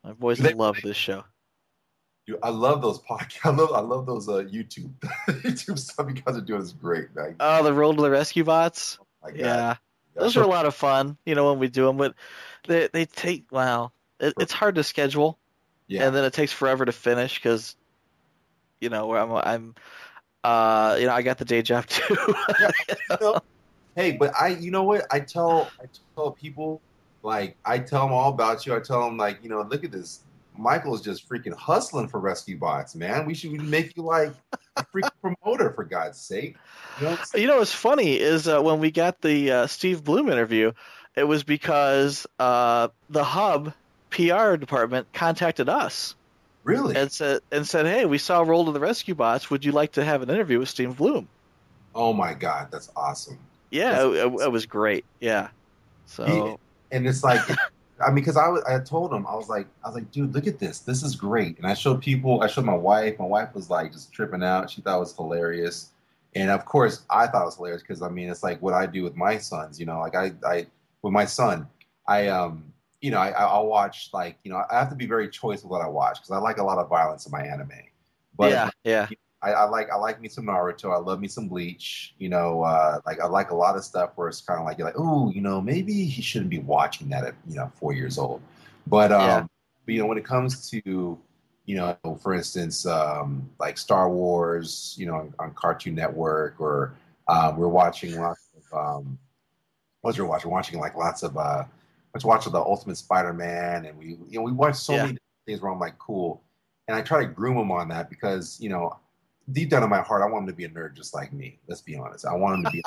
My boys They- love this show. Dude, I love those podcasts. I love, I love those uh, YouTube YouTube stuff you guys are doing. Is great. Like, Oh, the Roll to the Rescue Bots. my God. Yeah, That those show- are a lot of fun. You know when we do them, but they they take wow. It, it's hard to schedule, yeah. and then it takes forever to finish because, you know, I'm I'm, uh, you know, I got the day job too. You know, hey, but I, you know what? I tell, I tell people, like, I tell them all about you. I tell them, like, you know, look at this. Michael is just freaking hustling for Rescue Bots, man. We should make you like a freaking promoter, for God's sake. You know, You know what's funny is uh, when we got the uh, Steve Bloom interview, it was because uh, the Hub P R department contacted us really? and said and said, "Hey, we saw Roll to the Rescue Bots. Would you like to have an interview with Steve Bloom?" Oh my God, that's awesome. Yeah, That's it, it, it was great. Yeah, so He- and it's like, I mean, because I was, I told him, I was like, I was like, dude, look at this. This is great. And I showed people, I showed my wife. My wife was like just tripping out. She thought it was hilarious. And of course, I thought it was hilarious because I mean, it's like what I do with my sons. You know, like I, I with my son, I, um, you know, I, I'll watch like, you know, I have to be very choice with what I watch because I like a lot of violence in my anime. But yeah, yeah, I, I like I like me some Naruto. I love me some Bleach. You know, uh, like I like a lot of stuff where it's kind of like you're like, oh, you know, maybe he shouldn't be watching that at you know four years old. But um, Yeah. but, you know, when it comes to you know, for instance, um, like Star Wars, you know, on, on Cartoon Network, or um, we're watching lots of um, what's we're watching? We're watching like lots of uh, let's watch the Ultimate Spider-Man, and we you know we watch so Yeah. many things where I'm like, cool, and I try to groom him on that because you know. Deep down in my heart, I want him to be a nerd just like me. Let's be honest. I want him to be,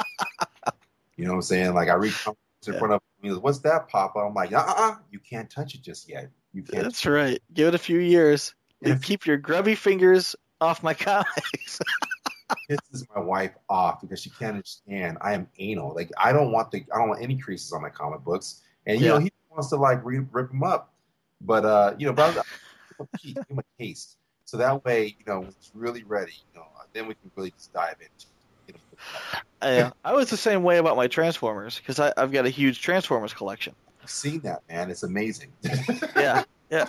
you know what I'm saying? Like I read comics in Yeah. front of him. He goes, "What's that, Papa?" I'm like, "Uh-uh, you can't touch it just yet. You can't." that's right. Give it a few years. And if- Keep your grubby fingers off my comics. pisses my wife off because she can't understand. I am anal. Like I don't want the I don't want any creases on my comic books. And you Yeah. know he wants to like re- rip them up, but uh, you know, but I was, I was give him a taste. So that way, you know, when it's really ready, you know, then we can really just dive into it. I, I was the same way about my Transformers because I've got a huge Transformers collection. I've seen that, man. It's amazing. Yeah, yeah.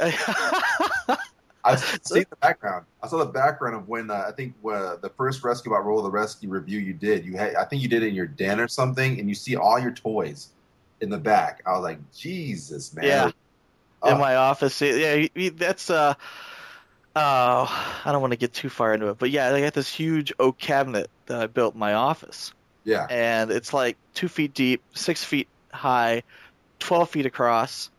I've seen the background. I saw the background of when uh, I think uh, the first Rescue Bot Roll of the Rescue review you did. You had, I think you did it in your den or something, and you see all your toys in the back. I was like, Jesus, man. Yeah. Oh, In my office. Yeah, he- he- that's uh oh, I don't want to get too far into it, but yeah, I got this huge oak cabinet that I built in my office, yeah. and it's like two feet deep, six feet high, twelve feet across,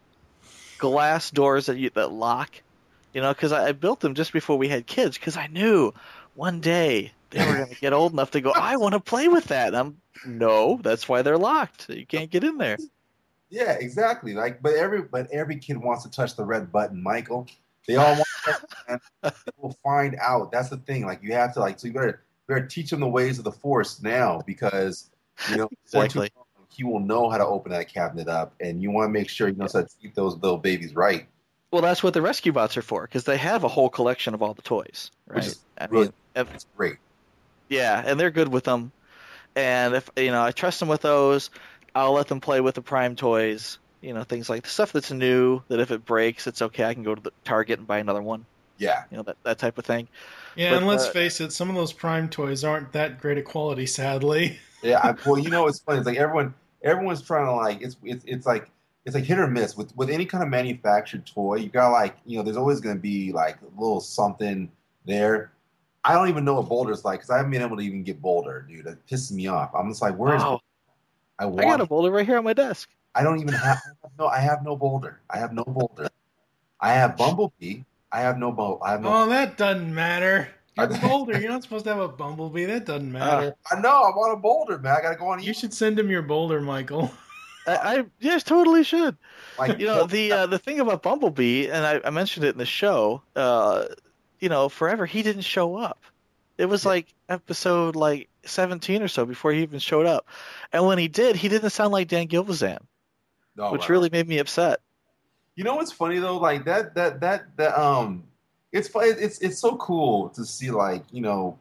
glass doors that you, that lock, you know, because I, I built them just before we had kids, because I knew one day they were going to get old enough to go, I want to play with that. And I'm no, that's why they're locked. You can't get in there. Yeah, exactly. Like, but every but every kid wants to touch the red button, Michael. They all want to touch it, and they will find out. That's the thing. Like, you have to like. So you better better teach him the ways of the Force now, because you know before too Exactly. long, he will know how to open that cabinet up, and you want to make sure he knows how to keep those little babies right. Well, that's what the rescue bots are for, because they have a whole collection of all the toys, right? Which is I really- mean, if- It's great. yeah, and they're good with them. And if you know, I trust them with those. I'll let them play with the Prime toys. You know, things like the stuff that's new. That if it breaks, it's okay. I can go to the Target and buy another one. Yeah. You know, that that type of thing. Yeah, But, and let's uh, face it, some of those Prime toys aren't that great a quality, sadly. Yeah, I, well, you know, it's funny. It's like everyone, everyone's trying to like. It's it's it's like it's like hit or miss with with any kind of manufactured toy. You got like you know, there's always going to be like a little something there. I don't even know what Boulder's like because I haven't been able to even get Boulder, dude. It pisses me off. I'm just like, where is? Oh, I I want. got a boulder right here on my desk. I don't even have. No, I have no Boulder. I have no Boulder. I have Bumblebee. I have no Bo. I have no. Oh, that doesn't matter. I- You're Boulder. You're not supposed to have a Bumblebee. That doesn't matter. I know. I want a Boulder, man. I got to go on. you should send him your Boulder, Michael. I, I yes, totally should. Like, You know, the uh, the thing about Bumblebee, and I, I mentioned it in the show. Uh, you know, forever he didn't show up. It was like episode like seventeen or so before he even showed up, and when he did, he didn't sound like Dan Gilvezan, no, which wow. really made me upset. You know what's funny though? Like that, that, that, that. Um, it's fu- it's it's so cool to see, like you know,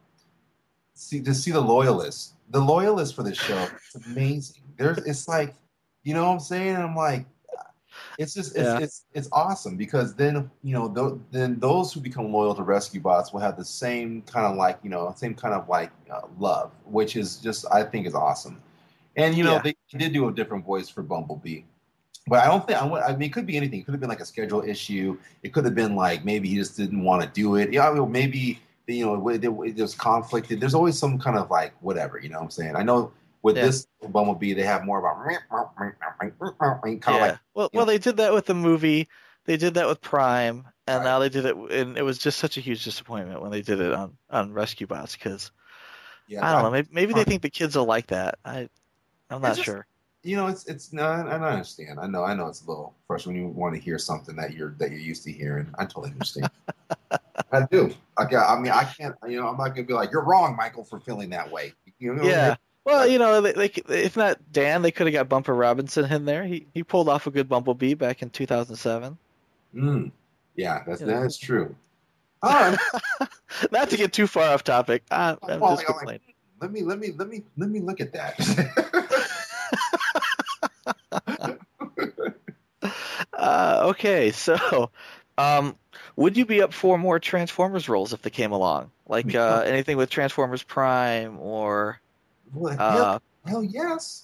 see to see the loyalists, the loyalists for this show. It's amazing. There's, it's like, you know what I'm saying? I'm like, it's just it's, Yeah. it's it's awesome because then you know th- then those who become loyal to Rescue Bots will have the same kind of like you know same kind of like uh, love, which is just I think is awesome. And you know Yeah. they did do a different voice for Bumblebee, but I don't think I, wa- I mean it could be anything. It could have been like a schedule issue. It could have been like maybe he just didn't want to do it. Yeah, I mean, maybe you know it, it, there's conflict. There's always some kind of like whatever. You know what I'm saying? I know with Yeah. this Bumblebee they have more about kind of Yeah. like Well, you well, know, they did that with the movie. They did that with Prime, and Right. now they did it, and it was just such a huge disappointment when they did it on on Rescue Bots because yeah. I don't know, maybe, maybe they I- think the kids will like that. I I'm not It's just- sure. You know, it's it's no, I, I understand. I know, I know it's a little frustrating when you want to hear something that you're that you're used to hearing. I totally understand. I do. Okay, I mean, I can't. You know, I'm not gonna be like, you're wrong, Michael, for feeling that way. You know, Yeah. Well, you know, they, they if not Dan, they could have got Bumper Robinson in there. He he pulled off a good Bumblebee back in two thousand seven. Mm, yeah, that's Yeah. that is true. All right. Not to get too far off topic. I, I'm Well, just I'm like, complaining. let me let me let me let me look at that. Uh, okay, so um, would you be up for more Transformers roles if they came along? Like uh, anything with Transformers Prime or Well, uh, hell, hell yes.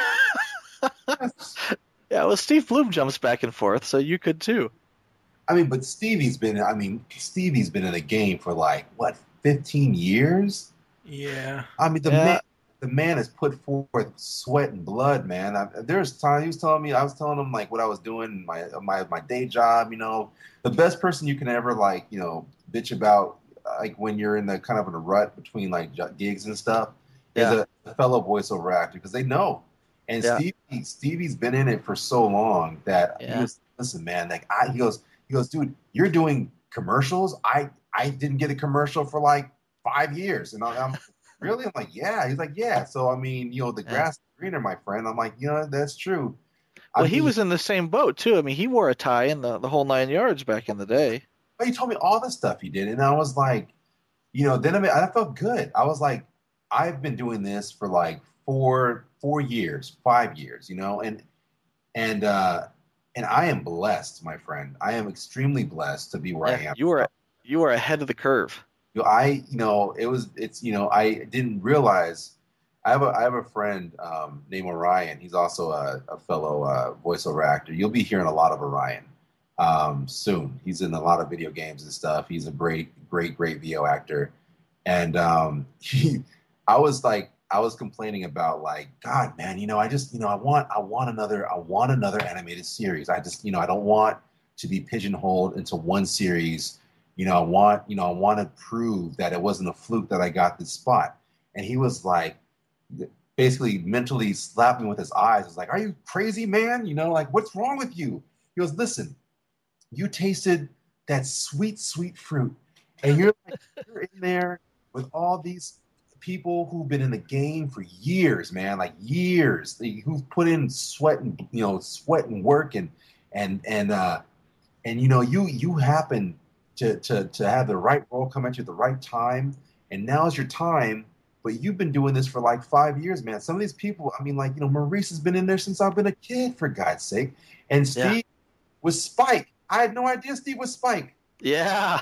Yes. yeah, well, Steve Bloom jumps back and forth, so you could too. I mean, but Stevie's been. I mean, Stevie's been in the game for like what, fifteen years. Yeah. I mean, the Yeah. man, the man has put forth sweat and blood, man. I, there's time he was telling me, I was telling him like what I was doing, my my my day job. You know, the best person you can ever like, you know, bitch about, like when you're in the kind of in a rut between like j- gigs and stuff, Yeah. is a, a fellow voiceover actor because they know. And Yeah. Stevie, Stevie's been in it for so long that Yeah. he was, listen, man, like I, he goes, he goes, dude, you're doing commercials. I I didn't get a commercial for like five years, and I, I'm really? I'm like, yeah. He's like, yeah. So I mean, you know, the Yeah. grass is greener, my friend. I'm like, you know, that's true. I Well, he mean, was in the same boat too. I mean, he wore a tie and the, the whole nine yards back in the day. but he told me all the stuff he did, and I was like, you know, then I mean, I felt good. I was like, I've been doing this for like four four years, five years, you know, and and uh and I am blessed, my friend. I am extremely blessed to be where I Yeah, am. you were you were ahead of the curve. You know, I, you know, it was, it's, you know, I didn't realize. I have a, I have a friend um, named Orion. He's also a, a fellow uh, voiceover actor. You'll be hearing a lot of Orion um, soon. He's in a lot of video games and stuff. He's a great, great, great V O actor. And um, he, I was like, I was complaining about like, God, man, you know, I just, you know, I want, I want another, I want another animated series. I just, you know, I don't want to be pigeonholed into one series. You know, I want, you know, I want to prove that it wasn't a fluke that I got this spot. And he was like, basically mentally slapped me with his eyes. It's like, are you crazy, man? You know, like, what's wrong with you? He goes, listen, you tasted that sweet, sweet fruit, and you're like, you're in there with all these people who've been in the game for years, man, like years, who've put in sweat and you know, sweat and work and and and uh, and you know, you you happen to to to have the right role come at you at the right time, and now's your time. But you've been doing this for like five years, man. Some of these people, I mean, like, you know, Maurice has been in there since I've been a kid, for God's sake. And Steve Yeah. was Spike. I had no idea Steve was Spike. Yeah.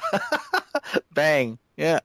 Bang. Yeah.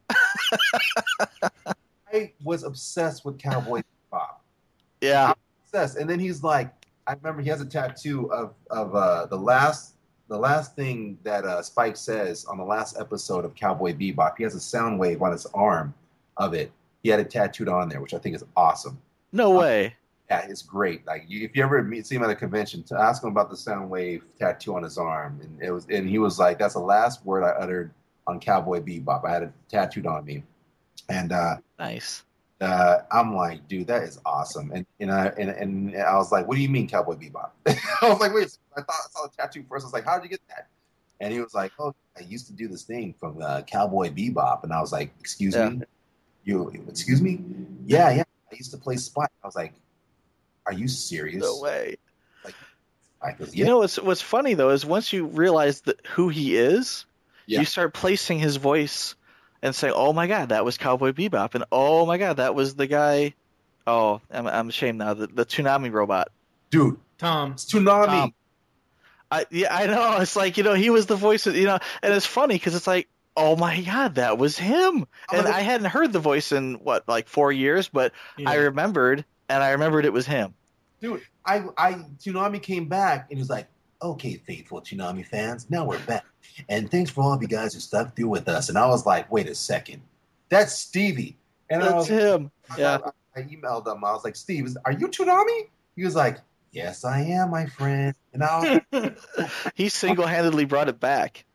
I was obsessed with Cowboy Bob. Yeah. Obsessed. And then he's like, I remember he has a tattoo of of uh, the last the last thing that uh, Spike says on the last episode of Cowboy Bebop. He has a sound wave on his arm of it. He had it tattooed on there, which I think is awesome. No way. Yeah, it's great. Like you, if you ever meet see him at a convention, to ask him about the sound wave tattoo on his arm, and it was, and he was like, "That's the last word I uttered on Cowboy Bebop. I had it tattooed on me," and uh, Nice. uh, I'm like, "Dude, that is awesome." And and I and, and I was like, "What do you mean, Cowboy Bebop?" I was like, "Wait, a second. I thought I saw the tattoo first. I was like, how did you get that?" And he was like, "Oh, I used to do this thing from uh, Cowboy Bebop," and I was like, "Excuse Yeah. me." You excuse me? Yeah, yeah. I used to play Spike. I was like, "Are you serious?" No way. I goes, You yeah. know what's what's funny though is once you realize that who he is, Yeah. you start placing his voice and saying, "Oh my God, that was Cowboy Bebop," and "Oh my God, that was the guy." Oh, I'm I'm ashamed now. The the Toonami robot. Dude, Tom. it's Toonami. Tom. I, yeah, I know. It's like, you know, he was the voice of, you know, and it's funny because it's like, oh my God, that was him. And I hadn't heard the voice in what, like four years, but Yeah. I remembered, and I remembered it was him. Dude, I, I, Toonami came back and he was like, okay, faithful Toonami fans, now we're back. And thanks for all of you guys who stuck through with us. And I was like, wait a second. That's Stevie. And I That's was, him. I, Yeah. I, I emailed him. I was like, Steve, is, are you Toonami? He was like, yes, I am, my friend. And I was He single-handedly brought it back.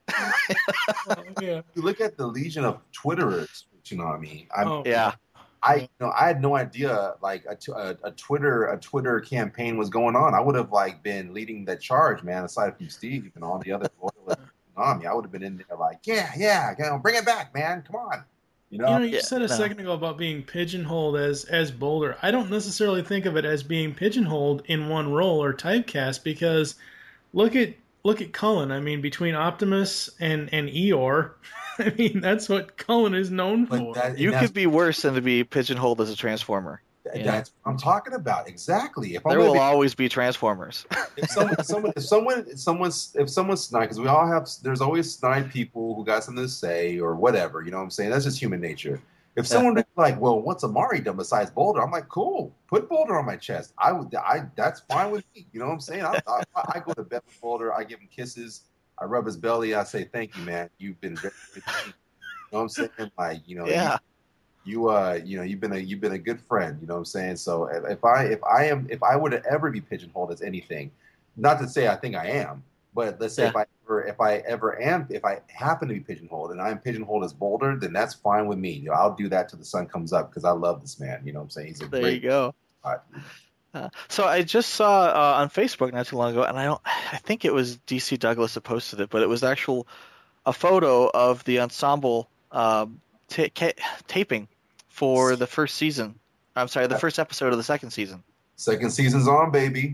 Oh, yeah. you look at the legion of Twitterers for Toonami. I'm, Oh, Yeah. I, you know, I had no idea like a, t- a, a Twitter a Twitter campaign was going on. I would have like been leading that charge, man. Aside from Steve and all the other loyalists of Toonami, I would have been in there like, yeah, yeah, you know, bring it back, man. Come on, you know. You know, you Yeah, said a no. second ago about being pigeonholed as as Boulder. I don't necessarily think of it as being pigeonholed in one role or typecast because look at look at Cullen. I mean, between Optimus and and Eeyore, I mean that's what Cullen is known But for. that, You that's, could be worse than to be pigeonholed as a Transformer. yeah. that's what I'm talking about. Exactly. If I'm There gonna will be, always be Transformers. if someone, if someone, if someone, if someone's, if someone's snide, because we all have, there's always snide people who got something to say or whatever. You know what I'm saying? That's just human nature. If someone was like, well, what's Amari done besides Boulder? I'm like, cool, put Boulder on my chest. I would, I, that's fine with me. You know what I'm saying? I, I, I go to bed with Boulder. I give him kisses. I rub his belly. I say, thank you, man. You've been very good to me. You know what I'm saying? Like, you know, Yeah. you, you, uh, you know, you've been a, you've been a good friend. You know what I'm saying? So if, if I, if I am, if I were to ever be pigeonholed as anything, not to say I think I am, but let's say Yeah. if I ever, if I ever am, if I happen to be pigeonholed and I'm pigeonholed as Boulder, then that's fine with me. You know, I'll do that till the sun comes up because I love this man. You know what I'm saying? He's a There great you go. guy. Uh, so I just saw uh, on Facebook not too long ago, and I don't, I think it was D C Douglas that posted it, but it was actual a photo of the ensemble um, ta- ca- taping for the first season. I'm sorry, the first episode of the second season. Second season's on, baby.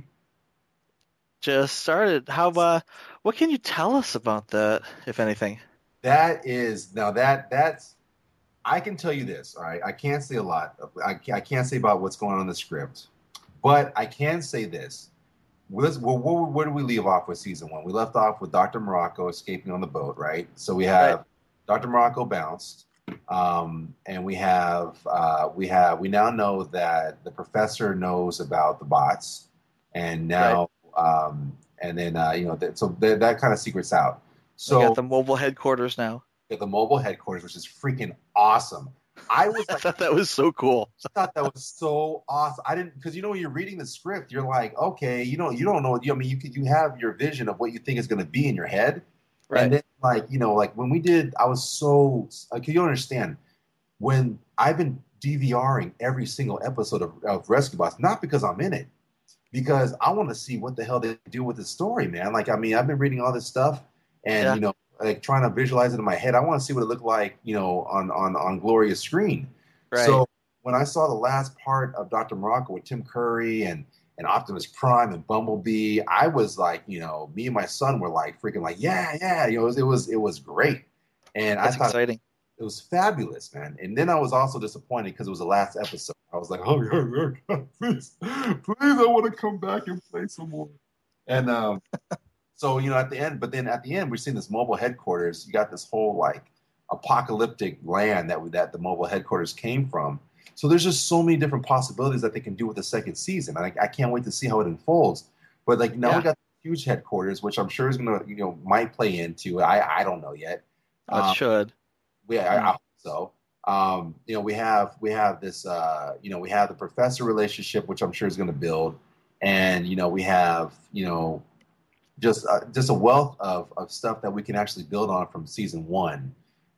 Just started. How uh, what can you tell us about that, if anything? That is now that that's I can tell you this. All right, I can't say a lot. I, I can't say about what's going on in the script, but I can say this. Well, well, where, where did we leave off with season one? We left off with Doctor Morocco escaping on the boat, right? So we have Right. Doctor Morocco bounced, um, and we have uh, we have we now know that the professor knows about the bots, and now um, and then uh, you know that, so that, that kind of secrets out. So We got the mobile headquarters now. at the mobile headquarters, which is freaking awesome. I was I like, thought that was so cool. I thought that was so awesome. I didn't because you know when you're reading the script, you're like, okay, you know, you don't know. I mean, you could you have your vision of what you think is going to be in your head, Right. and then like you know, like when we did, I was so like you don't understand when I've been DVRing every single episode of, of Rescue Bots, not because I'm in it, because I want to see what the hell they do with the story, man. Like, I mean, I've been reading all this stuff, and Yeah. you know, like trying to visualize it in my head. I want to see what it looked like, you know, on on on Gloria's screen. Right. So when I saw the last part of Doctor Morocco with Tim Curry and and Optimus Prime and Bumblebee, I was like, you know, me and my son were like freaking like, yeah, yeah, you know, it was it was, it was great, and That's I thought exciting. it was fabulous, man. And then I was also disappointed because it was the last episode. I was like, oh, yeah, yeah, please, please, I want to come back and play some more. And um, so, you know, at the end, but then at the end, we're seeing this mobile headquarters. You got this whole like apocalyptic land that we, that the mobile headquarters came from. So there's just so many different possibilities that they can do with the second season. I, I can't wait to see how it unfolds. But like now Yeah. we got huge headquarters, which I'm sure is gonna, you know, might play into. I I don't know yet. Oh, it Um, should. we, I, I hope so. Um, you know, we have we have this. Uh, you know, we have the professor relationship, which I'm sure is going to build, and you know, we have you know, just uh, just a wealth of of stuff that we can actually build on from season one.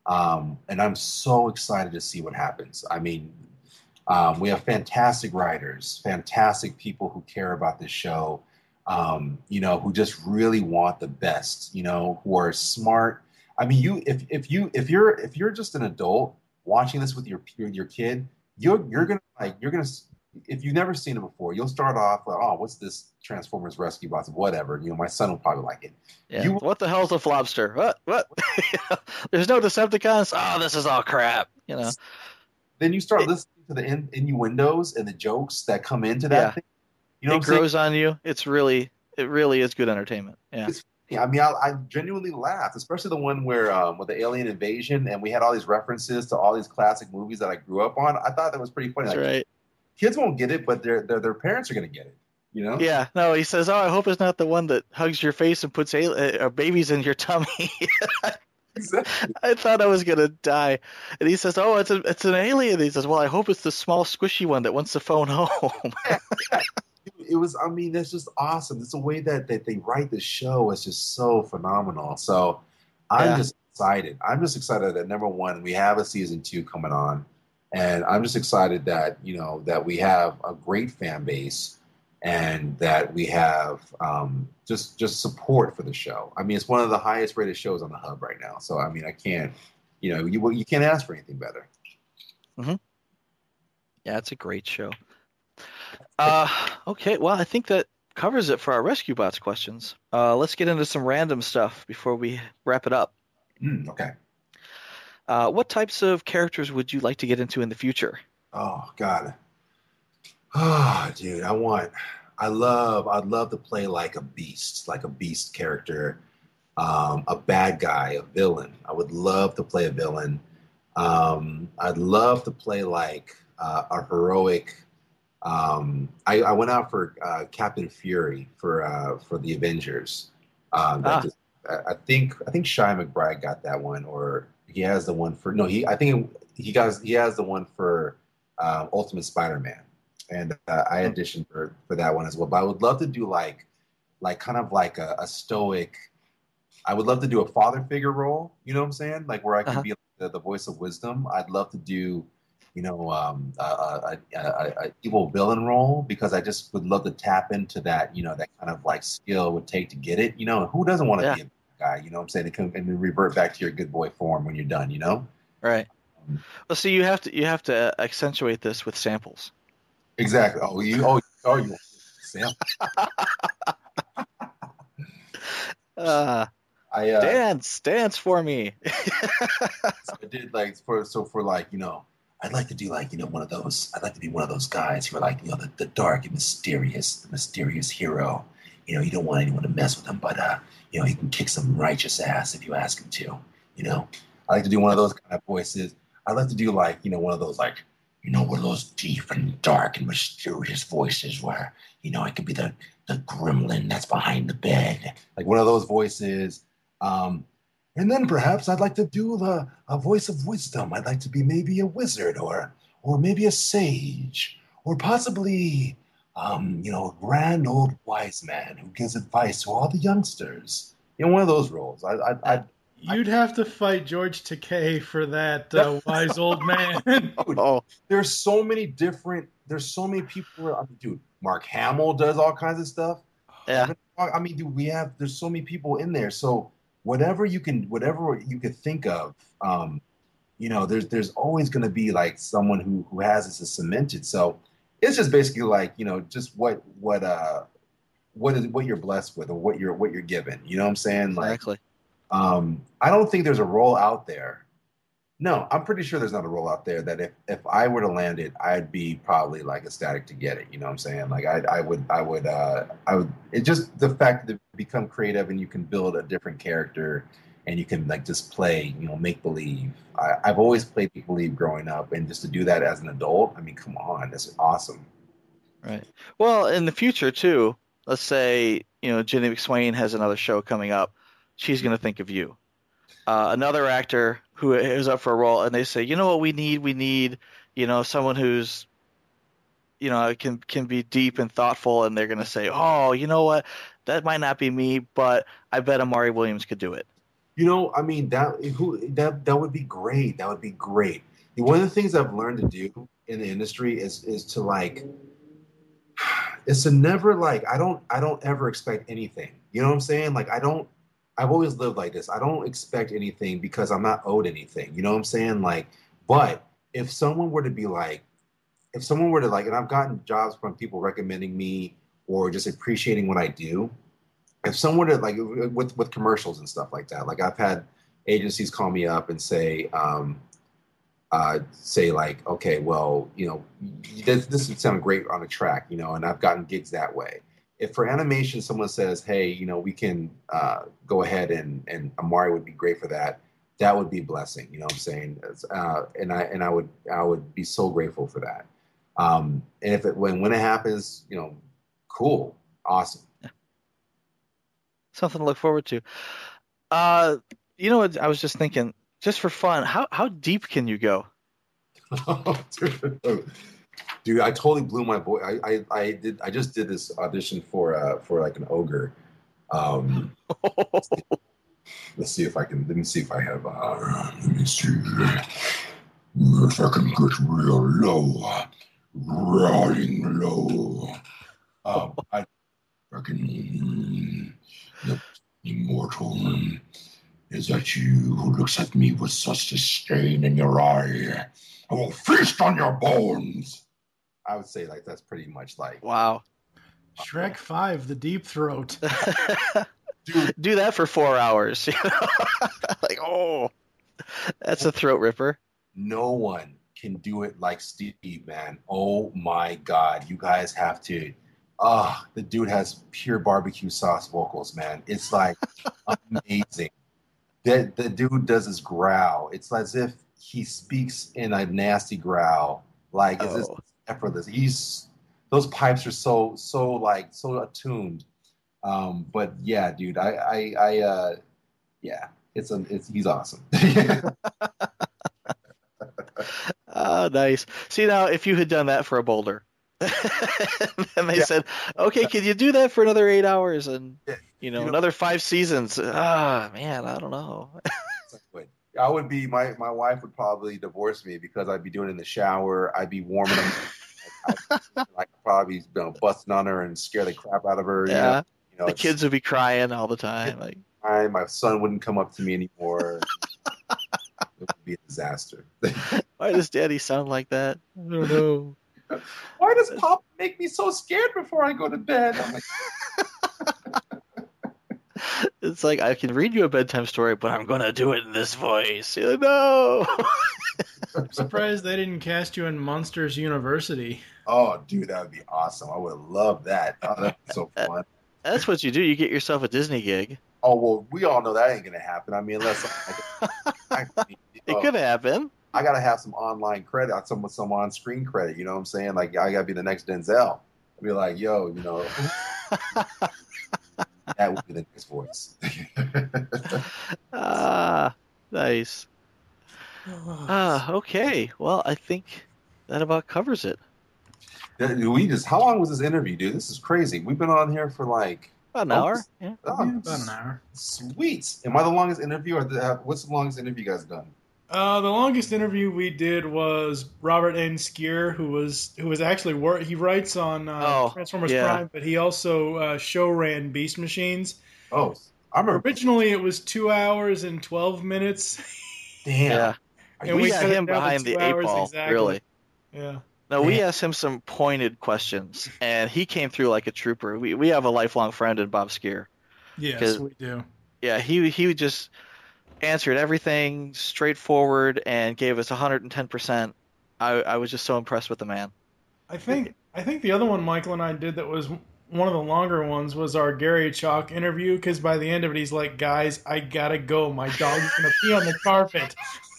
Um, and I'm so excited to see what happens. I mean, um, we have fantastic writers, fantastic people who care about this show. Um, you know, who just really want the best. You know, who are smart. I mean, you if if you if you're if you're just an adult watching this with your your, your kid, you're you're gonna like you're gonna if you've never seen it before, you'll start off like, oh, what's this Transformers Rescue Bots? Whatever. You know, my son will probably like it. Yeah. You- What the hell's a flobster? What? What? There's no Decepticons. Oh, this is all crap. You know. Then you start It- listening to the in, innuendos and the jokes that come into that Yeah. thing. You know It what I'm saying? grows on you. It's really, it really is good entertainment. Yeah. It's I mean, I, I genuinely laughed, especially the one where um, with the alien invasion, and we had all these references to all these classic movies that I grew up on. I thought that was pretty funny. That's Like, right. kids won't get it, but their their their parents are gonna get it. You know? Yeah, no, he says, "Oh, I hope it's not the one that hugs your face and puts a- uh, babies in your tummy." Exactly. I thought I was gonna die, and he says, "Oh, it's a, it's an alien." He says, "Well, I hope it's the small, squishy one that wants to phone home." Yeah, yeah. It was. I mean, that's just awesome. It's the way that, that they write the show is just so phenomenal. So I'm Yeah. just excited. I'm just excited that number one, we have a season two coming on, and I'm just excited that you know that we have a great fan base and that we have um, just just support for the show. I mean, it's one of the highest rated shows on the hub right now. So I mean, I can't, you know, you you can't ask for anything better. Yeah, it's a great show. Uh, okay, well, I think that covers it for our Rescue Bots questions. Uh, let's get into some random stuff before we wrap it up. Mm, okay. Uh, what types of characters would you like to get into in the future? Oh God. Oh, dude, I want. I love. I'd love to play like a beast, like a beast character, um, a bad guy, a villain. I would love to play a villain. Um, I'd love to play like uh, a heroic. Um, I, I went out for uh, Captain Fury for uh, for the Avengers. Um, that Ah. just, I I think I think Shia McBride got that one, or he has the one for no. He I think he got he has the one for uh, Ultimate Spider-Man, and uh, I auditioned for for that one as well. But I would love to do like like kind of like a, a stoic. I would love to do a father figure role. You know what I'm saying? Like where I could Uh-huh. be the, the voice of wisdom. I'd love to do you know, um, a, a, a, a evil villain role because I just would love to tap into that, you know, that kind of like skill it would take to get it. You know, who doesn't want to Yeah. be a guy? You know what I'm saying? And, come, and then revert back to your good boy form when you're done. You know? Right. Um, Well, see, you have to you have to accentuate this with samples. Exactly. Oh, you. Oh, oh, you. Sam. Uh, I uh, dance, dance for me. so I did like for so for like you know. I'd like to do like, you know, one of those, I'd like to be one of those guys who are like, you know, the, the dark and mysterious, the mysterious hero. You know, you don't want anyone to mess with him, but, uh, you know, he can kick some righteous ass if you ask him to, you know. I like to do one of those kind of voices. I like to do like, you know, one of those like, you know, one of those deep and dark and mysterious voices where, you know, I could be the, the gremlin that's behind the bed. Like one of those voices. Um, And then perhaps I'd like to do the, a voice of wisdom. I'd like to be maybe a wizard or or maybe a sage or possibly, um, you know, a grand old wise man who gives advice to all the youngsters. You know, one of those roles. I, I, I, You'd have to fight George Takei for that uh, wise old man. Oh, there's so many different. There's so many people. I mean, dude, Mark Hamill does all kinds of stuff. yeah. I mean, dude, we have. There's so many people in there. So. Whatever you can, whatever you could think of, um, you know, there's there's always going to be like someone who who has this is cemented. So it's just basically like you know, just what what uh what is what you're blessed with or what you're what you're given. You know what I'm saying? Like, Exactly. um, I don't think there's a role out there. No, I'm pretty sure there's not a role out there that if, if I were to land it, I'd be probably like ecstatic to get it. You know what I'm saying? Like I I would I would uh I would it just the fact that you become creative and you can build a different character and you can like just play, you know, make believe. I, I've always played make believe growing up, and just to do that as an adult, I mean, come on, that's awesome. Right. Well, in the future too, let's say, you know, Jenny McSwain has another show coming up. She's going to think of you. Uh, another actor who is up for a role, and they say, you know what we need? We need, you know, someone who's, you know, can can be deep and thoughtful, and they're going to say, oh, you know what? That might not be me, but I bet Amari Williams could do it. You know, I mean that who that that would be great. That would be great. One of the things I've learned to do in the industry is is to like is to never like I don't I don't ever expect anything. You know what I'm saying? Like I don't I've always lived like this. I don't expect anything because I'm not owed anything. You know what I'm saying? Like, but if someone were to be like, if someone were to like, and I've gotten jobs from people recommending me or just appreciating what I do. If someone were to like with with commercials and stuff like that, like I've had agencies call me up and say, um, uh, say like, okay, well, you know, this this would sound great on a track, you know, and I've gotten gigs that way. if for animation someone says, hey, you know, we can uh, go ahead and and Amari would be great for that, that would be a blessing. You know what I'm saying? Uh, and I and I would I would be so grateful for that. Um, and if it when when it happens, you know, cool, awesome. Something to look forward to. Uh, you know what? I was just thinking, just for fun, how how deep can you go? Dude, I totally blew my boy. I, I, I did. I just did this audition for uh for like an ogre. Um, let's see if I can. Let me see if I have. Uh, let me see if I can get real low, riding low. Um, I reckon the immortal is that you who looks at me with such disdain in your eye. I will feast on your bones. I would say like that's pretty much like Wow. Shrek five, the deep throat. Dude. Do that for four hours. You know? Like, oh, that's a throat ripper. No one can do it like Steve, man. Oh my God. You guys have to. Ah, oh, the dude has pure barbecue sauce vocals, man. It's like amazing. That the dude does his growl. It's as if he speaks in a nasty growl. Like it's just effortless. He's those pipes are so so like so attuned. Um, but yeah, dude, I I, I uh yeah, it's a it's he's awesome. Oh, nice. See, now if you had done that for a boulder, and they yeah. said, "Okay, can you do that for another eight hours and yeah. you know, you know another five seasons?" Ah, man, I don't know. I would be my my wife would probably divorce me because I'd be doing it in the shower. I'd be warming them. I'd, I'd probably you know, busting on her and scare the crap out of her. Yeah, you know? You know, the kids would be crying all the time. Like, my son wouldn't come up to me anymore. It would be a disaster. Why does Daddy sound like that? I don't know. Why does Pop make me so scared before I go to bed? I'm like, it's like, I can read you a bedtime story, but I'm going to do it in this voice. You're like, no. I'm surprised they didn't cast you in Monsters University. Oh, dude, that would be awesome. I would love that. Oh, that'd be so fun. That's what you do. You get yourself a Disney gig. Oh, well, we all know that ain't going to happen. I mean, unless I, I, I, it uh, could happen. I got to have some online credit, some some on-screen credit. You know what I'm saying? Like, I got to be the next Denzel. I'd be like, yo, you know, that would be the next voice. Ah, nice. Ah, okay. Well, I think that about covers it. We just, how long was this interview, dude? This is crazy. We've been on here for like about an hour. Yeah, oh, yeah about an hour. Sweet. Am I the longest interview, or the, what's the longest interview you guys done? Uh, the longest interview we did was Robert N. Skier, who was who was actually work. He writes on uh, oh, Transformers yeah. Prime, but he also uh, show ran Beast Machines. Oh, I remember. Originally, it was two hours and twelve minutes. Damn. Yeah. And we, we got him behind the eight ball, exactly. Really. Yeah. No, we asked him some pointed questions, and he came through like a trooper. We we have a lifelong friend in Bob Skier. Yes, we do. Yeah, he he just answered everything straightforward and gave us one hundred ten percent. I I was just so impressed with the man. I think I think the other one Michael and I did that was one of the longer ones was our Gary Chalk interview, because by the end of it he's like, guys, I gotta go. My dog's gonna pee on the carpet.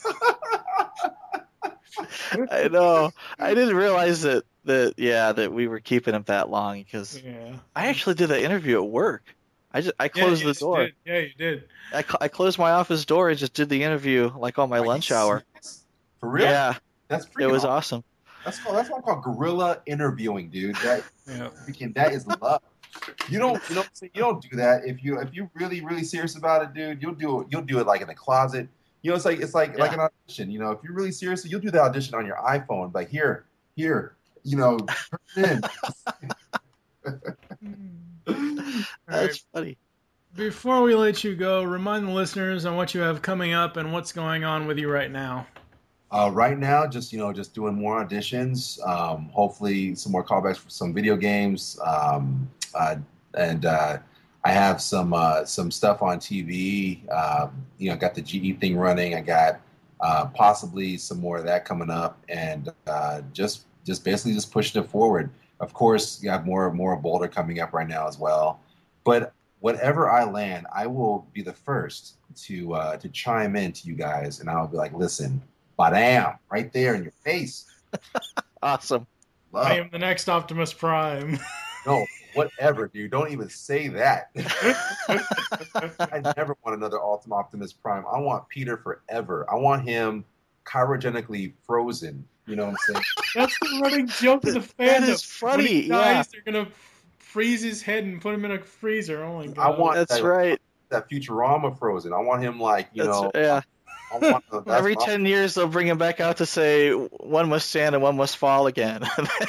I know. I didn't realize that, that yeah, that we were keeping him that long, because yeah. I actually did that interview at work. I just I closed yeah, the door. Did. Yeah, you did. I, I closed my office door and just did the interview like on my Are lunch hour. For real? Yeah. That's it was awesome. awesome. That's called, that's what I call guerrilla interviewing, dude. That yeah. freaking, that is love. You don't you don't you don't do that if you if you really really serious about it, dude. You'll do it. You'll do it like in a closet. You know, it's like it's like yeah. like an audition. You know, if you're really serious, you'll do the audition on your iPhone. Like here, here. You know, turn it in. That's funny. Before we let you go, remind the listeners on what you have coming up and what's going on with you right now. Uh, right now, just you know, just doing more auditions. Um, hopefully, some more callbacks for some video games. Um, uh, and uh, I have some uh, some stuff on T V. Um, you know, got the G E thing running. I got uh, possibly some more of that coming up, and uh, just just basically just pushing it forward. Of course, you have more more Boulder coming up right now as well. But whatever I land, I will be the first to uh, to chime in to you guys, and I'll be like, "Listen, badam, right there in your face." Awesome. Love. I am the next Optimus Prime. No, whatever, dude. Don't even say that. I never want another Ultimate Optimus Prime. I want Peter forever. I want him cryogenically frozen. You know what I'm saying? That's the running joke of the fandom. That is funny, When he dies, yeah. they're gonna freeze his head and put him in a freezer. Oh my god! I want That's that, right. that Futurama frozen. I want him like, you That's, know. yeah. I want, that's Every my- ten years, they'll bring him back out to say one must stand and one must fall again.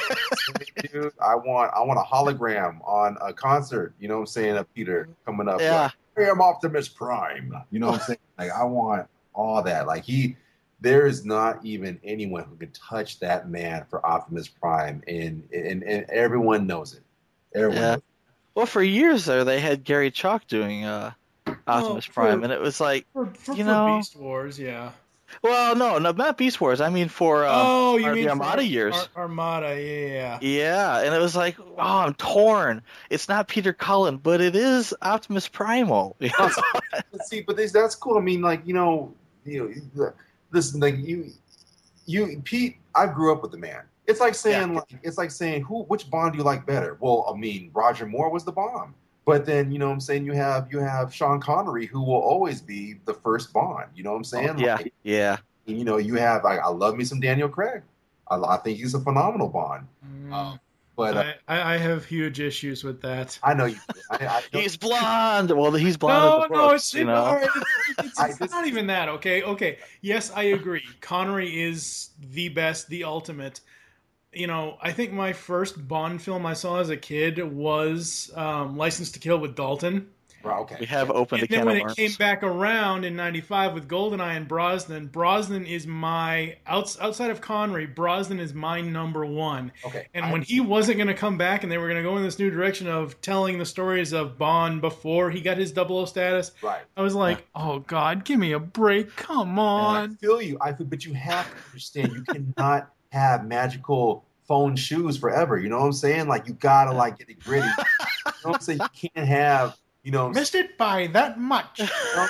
Dude, I want I want a hologram on a concert, you know what I'm saying, of Peter coming up. Yeah. Like, hey, I'm Optimus Prime. You know what I'm saying? Like, I want all that. Like, he, there is not even anyone who can touch that man for Optimus Prime, and and, and everyone knows it. Everyone Yeah. knows it. Well, for years there, they had Gary Chalk doing uh, Optimus for- Prime, and it was like, For, for, You for know- Beast Wars, yeah. well, no, no, not Beast Wars. I mean for um, oh, you Ar- mean the for Armada Ar- years. Ar- Armada, yeah, yeah. Yeah, and it was like, oh, I'm torn. It's not Peter Cullen, but it is Optimus Primal. You know? But see, but this, that's cool. I mean, like, you know, you know, listen, like you, you, Pete. I grew up with the man. It's like saying, Yeah. like, it's like saying, who, which Bond do you like better? Well, I mean, Roger Moore was the Bond, but then you know what I'm saying, you have you have Sean Connery, who will always be the first Bond. You know what I'm saying? yeah, Like, yeah. you know, you have. I, I love me some Daniel Craig. I, I think he's a phenomenal Bond. Mm, Um, but uh, I, I I have huge issues with that. I know you. I, I know, He's blonde. Well, he's blonde. No, in the no, books, it's, you it- know. all right, it's, it's, I it's just- not even that. Okay, okay. Yes, I agree. Connery is the best, the ultimate. You know, I think my first Bond film I saw as a kid was um, License to Kill with Dalton. Right, okay. We have opened And a then can when of it worms. came back around in ninety-five with GoldenEye and Brosnan, Brosnan is my, outs, outside of Connery, Brosnan is my number one. Okay. And I- when he wasn't going to come back and they were going to go in this new direction of telling the stories of Bond before he got his double O status, right. I was like, oh, God, give me a break. Come I on. feel you. I feel, but you have to understand. You cannot have magical phone shoes forever. You know what I'm saying? Like you gotta like get it gritty. You know what I'm saying? You can't have. You know. Missed it by that much. you know,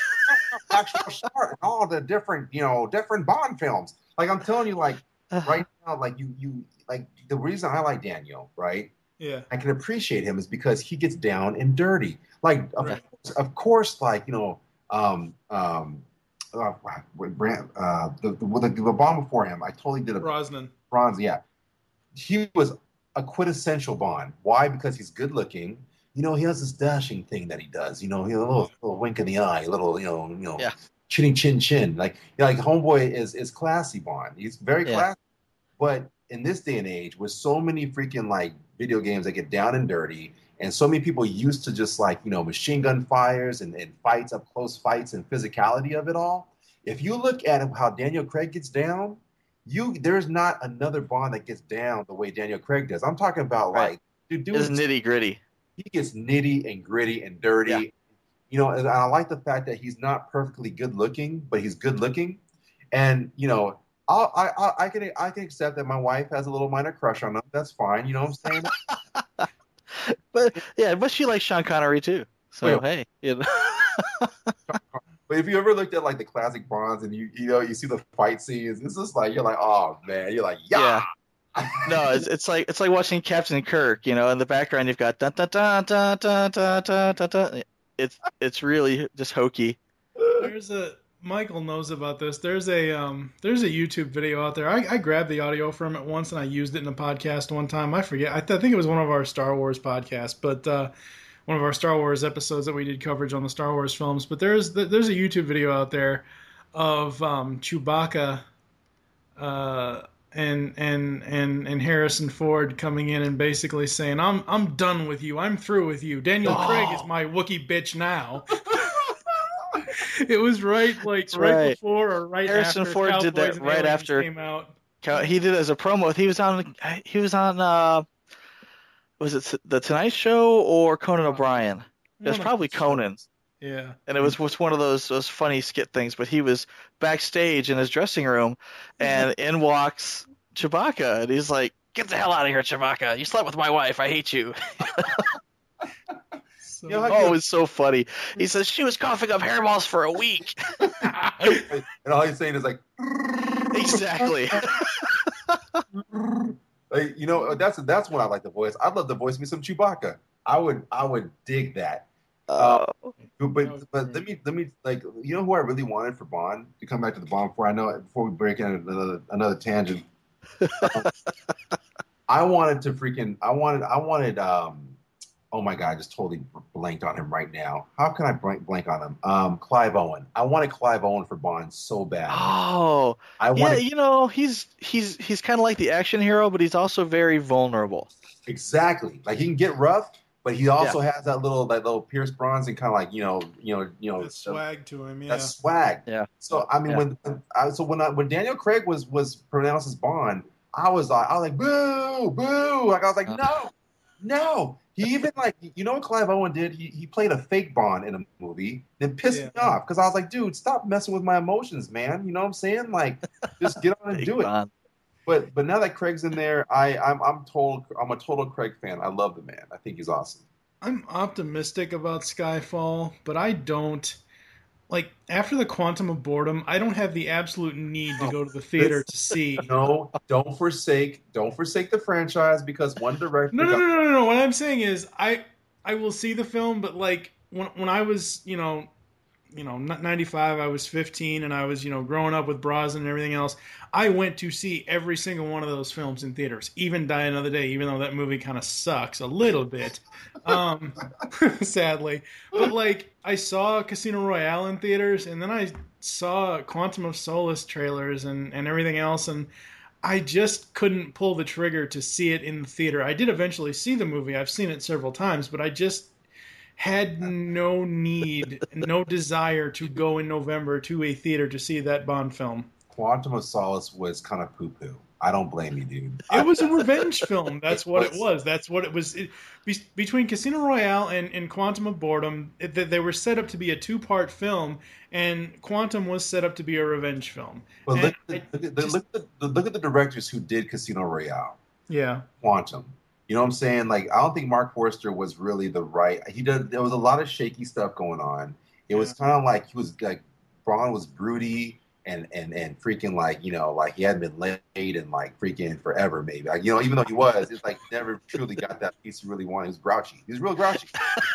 actual start and all the different, you know, different Bond films. Like I'm telling you, like right now, like you, you, like the reason I like Daniel, right? Yeah. I can appreciate him is because he gets down and dirty. Like, of, Right. course, of course, like you know, um, um, uh, Brand, uh, the, the the the Bond before him, I totally did a Brosnan. bronze. Yeah, he was a quintessential Bond. Why? Because he's good looking. You know, he has this dashing thing that he does. You know, he has a little, little wink in the eye, a little, you know, you know, Yeah. chinny chin chin. Like, you know, like Homeboy is is classy Bond. He's very Yeah. classy. But in this day and age, with so many freaking like video games that get down and dirty, and so many people used to just like you know machine gun fires and, and fights, up close fights, and physicality of it all. If you look at how Daniel Craig gets down, you there's not another Bond that gets down the way Daniel Craig does. I'm talking about Right. like dude, dude It's nitty gritty. he gets nitty and gritty and dirty. Yeah. You know, and I like the fact that he's not perfectly good looking, but he's good looking. And you know, I'll, I I I can I can accept that my wife has a little minor crush on him. That's fine. You know what I'm saying? But yeah, but she likes Sean Connery too. So Wait. hey, you know. But if you ever looked at like the classic Bonds and you you know you see the fight scenes, it's just like you're like, oh man, you're like, yeah. No, it's it's like it's like watching Captain Kirk. You know, in the background you've got dun dun dun dun dun dun dun dun. dun. It's it's really just hokey. There's a Michael knows about this. There's a um there's a YouTube video out there. I, I grabbed the audio from it once and I used it in a podcast one time. I forget. I, th- I think it was one of our Star Wars podcasts, but uh, one of our Star Wars episodes that we did coverage on the Star Wars films. But there's there's a YouTube video out there of um, Chewbacca uh, and and and and Harrison Ford coming in and basically saying, "I'm I'm done with you. I'm through with you. Daniel Oh. Craig is my Wookiee bitch now." It was right, like That's right, right. before or right Harrison after Ford did that Cowboys and right Aliens after- came out. He did it as a promo. He was on. He was on. Uh, was it The Tonight Show or Conan O'Brien? It was One of probably those Conan. shows. Yeah. And it was, was one of those those funny skit things. But he was backstage in his dressing room, and in walks Chewbacca, and he's like, "Get the hell out of here, Chewbacca! You slept with my wife. I hate you." So, You know how Oh, it was so funny. He says she was coughing up hairballs for a week. And all he's saying is like, Exactly. like, you know, that's that's what I like the voice. I'd love to voice me some Chewbacca. I would I would dig that. Uh, But but let me let me like you know who I really wanted for Bond to come back to the Bond before I know before we break in another another tangent. um, I wanted to freaking I wanted I wanted um oh my god I just totally blanked on him right now. How can I blank blank on him? Um, Clive Owen. I wanted Clive Owen for Bond so bad. oh, I yeah. wanted You know, he's he's he's kind of like the action hero, but he's also very vulnerable. exactly like he can get rough, but he also has that little that little Pierce Brosnan kind of like you know you know you know that swag to him, yeah. that swag. Yeah. So I mean, Yeah. when when I, so when I, when Daniel Craig was was pronounced as Bond, I was like, I was like, boo, boo. Like I was like, Uh. no, no. He even like, you know what Clive Owen did? He he played a fake Bond in a movie, then pissed Yeah. me off because I was like, dude, stop messing with my emotions, man. You know what I'm saying? Like, just get on and Big do it. Bond. But but now that Craig's in there, I I'm I'm total I'm a total Craig fan. I love the man. I think he's awesome. I'm optimistic about Skyfall, but I don't like after the Quantum of Boredom. I don't have the absolute need to go to the theater to see. No, don't forsake don't forsake the franchise because one director. No, no, got- no, no, no, no. What I'm saying is, I I will see the film, but like when when I was, you know, you know, ninety-five, I was fifteen, and I was, you know, growing up with Brosnan and everything else. I went to see every single one of those films in theaters, even Die Another Day, even though that movie kind of sucks a little bit, um, sadly. But like, I saw Casino Royale in theaters, and then I saw Quantum of Solace trailers and and everything else, and I just couldn't pull the trigger to see it in the theater. I did eventually see the movie. I've seen it several times, but I just had no need, no desire to go in November to a theater to see that Bond film. Quantum of Solace was kind of poo poo. I don't blame you, dude. It was a revenge film. That's It what it was. was. That's what it was. It, be, between Casino Royale and, and Quantum of Boredom, it, they they were set up to be a two-part film, and Quantum was set up to be a revenge film. But And look, I look, at the, just- look, at the, look at the directors who did Casino Royale, yeah. Quantum. You know what I'm saying? Like, I don't think Mark Forster was really the right. He did. There was a lot of shaky stuff going on. It was kind of like he was like Braun was broody and and and freaking like you know like he hadn't been laid in like freaking forever maybe. Like, you know, even though he was, it's like he never truly got that piece he really wanted. He was grouchy. He was real grouchy.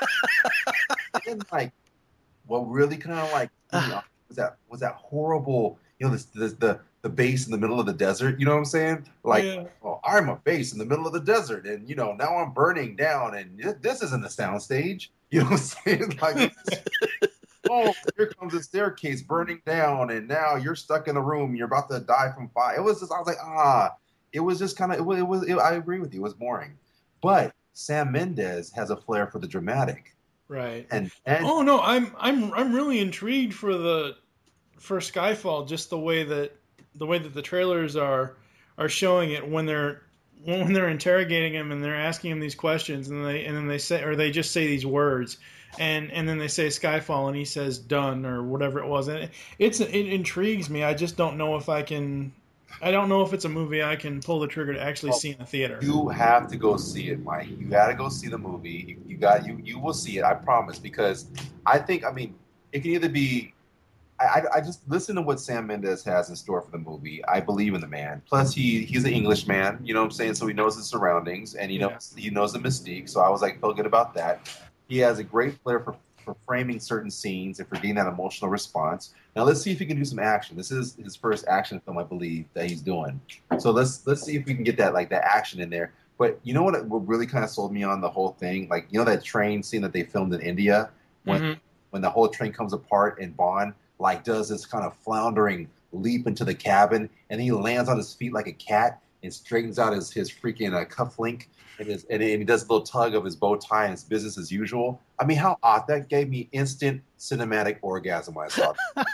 And like, what really kind of like you know, was that was that horrible. You know, this, this the the base in the middle of the desert. You know what I'm saying? Like, Yeah. oh, I'm a base in the middle of the desert, and you know now I'm burning down, and this isn't a soundstage. You know what I'm saying? Like, oh, here comes the staircase burning down, and now you're stuck in a room. You're about to die from fire. It was just, I was like, ah, it was just kind of, it was, it was it, I agree with you. It was boring, but Sam Mendes has a flair for the dramatic, Right. and and Oh no, I'm I'm I'm really intrigued for the for Skyfall, just the way that the way that the trailers are are showing it when they're when they're interrogating him and they're asking him these questions and they and then they say or they just say these words and and then they say Skyfall and he says done or whatever it was, and it, it's it intrigues me. I just don't know if I can. I don't know if it's a movie I can pull the trigger to actually see in the theater. you have to go see it, Mike. You got to go see the movie. You, you got you you will see it. I promise. Because I think I mean it can either be. I, I, I just listen to what Sam Mendes has in store for the movie. I believe in the man. Plus, he he's an Englishman. You know what I'm saying? So he knows his surroundings and he knows he knows the mystique. So I was like, feel good about that. He has a great flair for, for framing certain scenes and for getting that emotional response. Now let's see if he can do some action. This is his first action film, I believe, that he's doing. So let's let's see if we can get that like that action in there. But you know what? What really kind of sold me on the whole thing, like you know that train scene that they filmed in India when Mhm. when the whole train comes apart and Bond like does this kind of floundering leap into the cabin and he lands on his feet like a cat and straightens out his his freaking uh, cufflink and his and he does a little tug of his bow tie and it's business as usual. I mean, how odd that gave me instant cinematic orgasm when I saw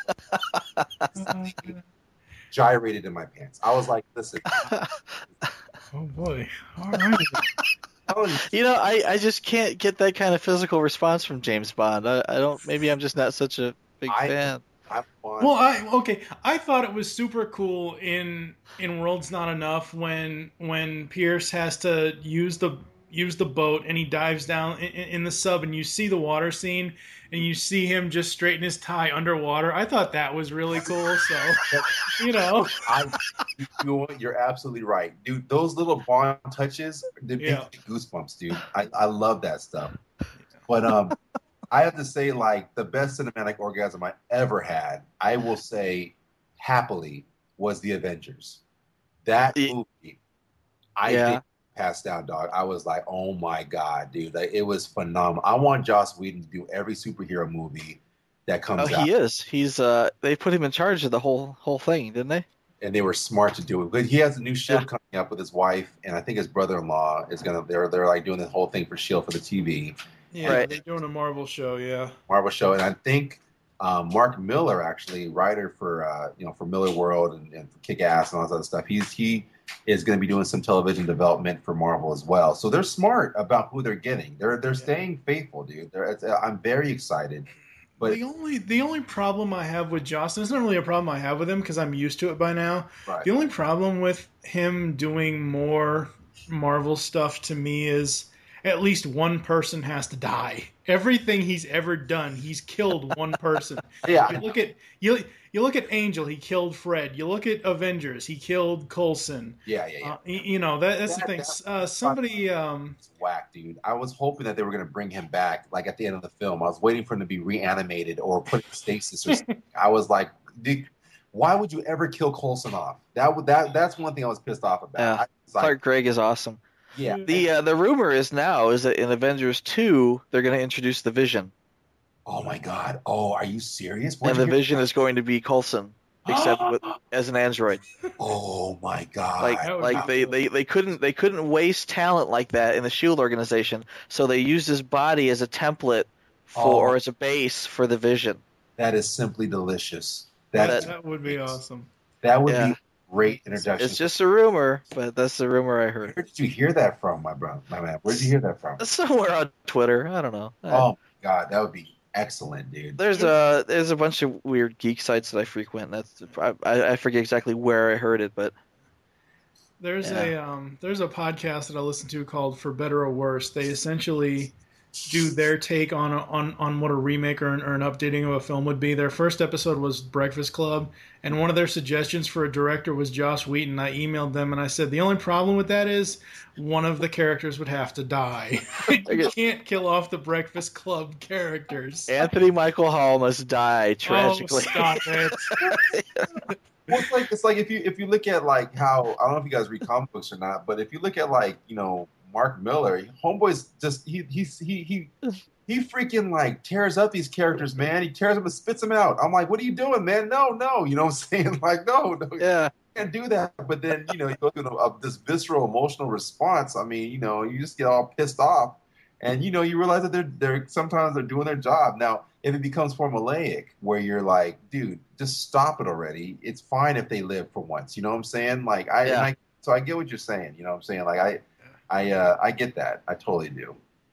it. Gyrated in my pants. I was like, listen. Oh boy! All right. Oh, You know, I, I just can't get that kind of physical response from James Bond. I, I don't. Maybe I'm just not such a big I- fan. Have fun. Well, I okay. I thought it was super cool in in World's Not Enough when when Pierce has to use the use the boat and he dives down in, in the sub and you see the water scene and you see him just straighten his tie underwater. I thought that was really cool. So, you know, I, you know what? You're absolutely right, dude. Those little Bond touches, they make Yeah. me goosebumps, dude. I, I love that stuff. But um, I have to say, like, the best cinematic orgasm I ever had, I will say, happily, was the Avengers. That Ye- movie, I Yeah. did pass down, dog. I was like, oh my god, dude, like, it was phenomenal. I want Joss Whedon to do every superhero movie that Oh, comes out. he is. He's uh. They put him in charge of the whole whole thing, didn't they? And they were smart to do it. But he has a new Shield Yeah. coming up with his wife, and I think his brother-in-law is gonna. They're they're like doing the whole thing for Shield for the T V yeah, Right. they're doing a Marvel show. Yeah, Marvel show, and I think um, Mark Miller, actually writer for uh, you know for Miller World and, and for Kick Ass and all this other stuff. He's he is going to be doing some television development for Marvel as well. So they're smart about who they're getting. They're they're Yeah. staying faithful, dude. They're, it's, I'm very excited. But the only the only problem I have with Joss, and it's not really a problem I have with him because I'm used to it by now. right. The only problem with him doing more Marvel stuff to me is at least one person has to die. Everything he's ever done, he's killed one person. yeah, You look at you you look at Angel, he killed Fred. You look at Avengers, he killed Coulson. yeah, yeah, yeah. Uh, y- you know that that's the That- thing. that- Uh, somebody, um, It's whack, dude. I was hoping that they were going to bring him back, like at the end of the film. I was waiting for him to be reanimated or put in stasis or something. I was like, dude, why would you ever kill Coulson off? That would that that's one thing I was pissed off about. Yeah. I was like, Clark Gregg is awesome. yeah, The uh, the rumor is now is that in Avengers two they're going to introduce the Vision, oh my god, oh, are you serious? and Where'd the you hear- Vision is going to be Coulson, except with, as an android. Oh my god, Like That would like be they, cool. they, they couldn't they couldn't waste talent like that in the Shield organization, so they used his body as a template for Oh. or as a base for the Vision. that is simply delicious. That- That that would be awesome. that would Yeah. be a great introduction. It's just a rumor, but that's the rumor I heard. Where did you hear that from, my brother, my man? Where did you hear that from? Somewhere on Twitter, I don't know. Oh my god, that would be excellent, dude. There's a there's a bunch of weird geek sites that I frequent. That's I, I I forget exactly where I heard it, but There's Yeah. a um, there's a podcast that I listen to called For Better or Worse. They essentially do their take on a, on on what a remake or an, or an updating of a film would be. Their first episode was Breakfast Club, and one of their suggestions for a director was Joss Whedon. I emailed them and I said the only problem with that is one of the characters would have to die. You can't kill off the Breakfast Club characters. Anthony Michael Hall must die tragically. Oh, stop it! Well, it's like it's like if you if you look at like how I don't know if you guys read comic books or not, but if you look at like you know Mark Miller, Homeboy's just he he's he he he freaking like tears up these characters, man. He tears them and spits them out. I'm like, what are you doing, man? No, no, you know what I'm saying? Like, no, no, Yeah, you can't do that. But then you know you go through a, this visceral emotional response. I mean, you know, you just get all pissed off, and you know you realize that they're they're sometimes they're doing their job. Now, if it becomes formulaic, where you're like, dude, just stop it already. It's fine if they live for once. You know what I'm saying? Like I, Yeah. and I so I get what you're saying. You know what I'm saying? Like I, I, uh, I get that. I totally do.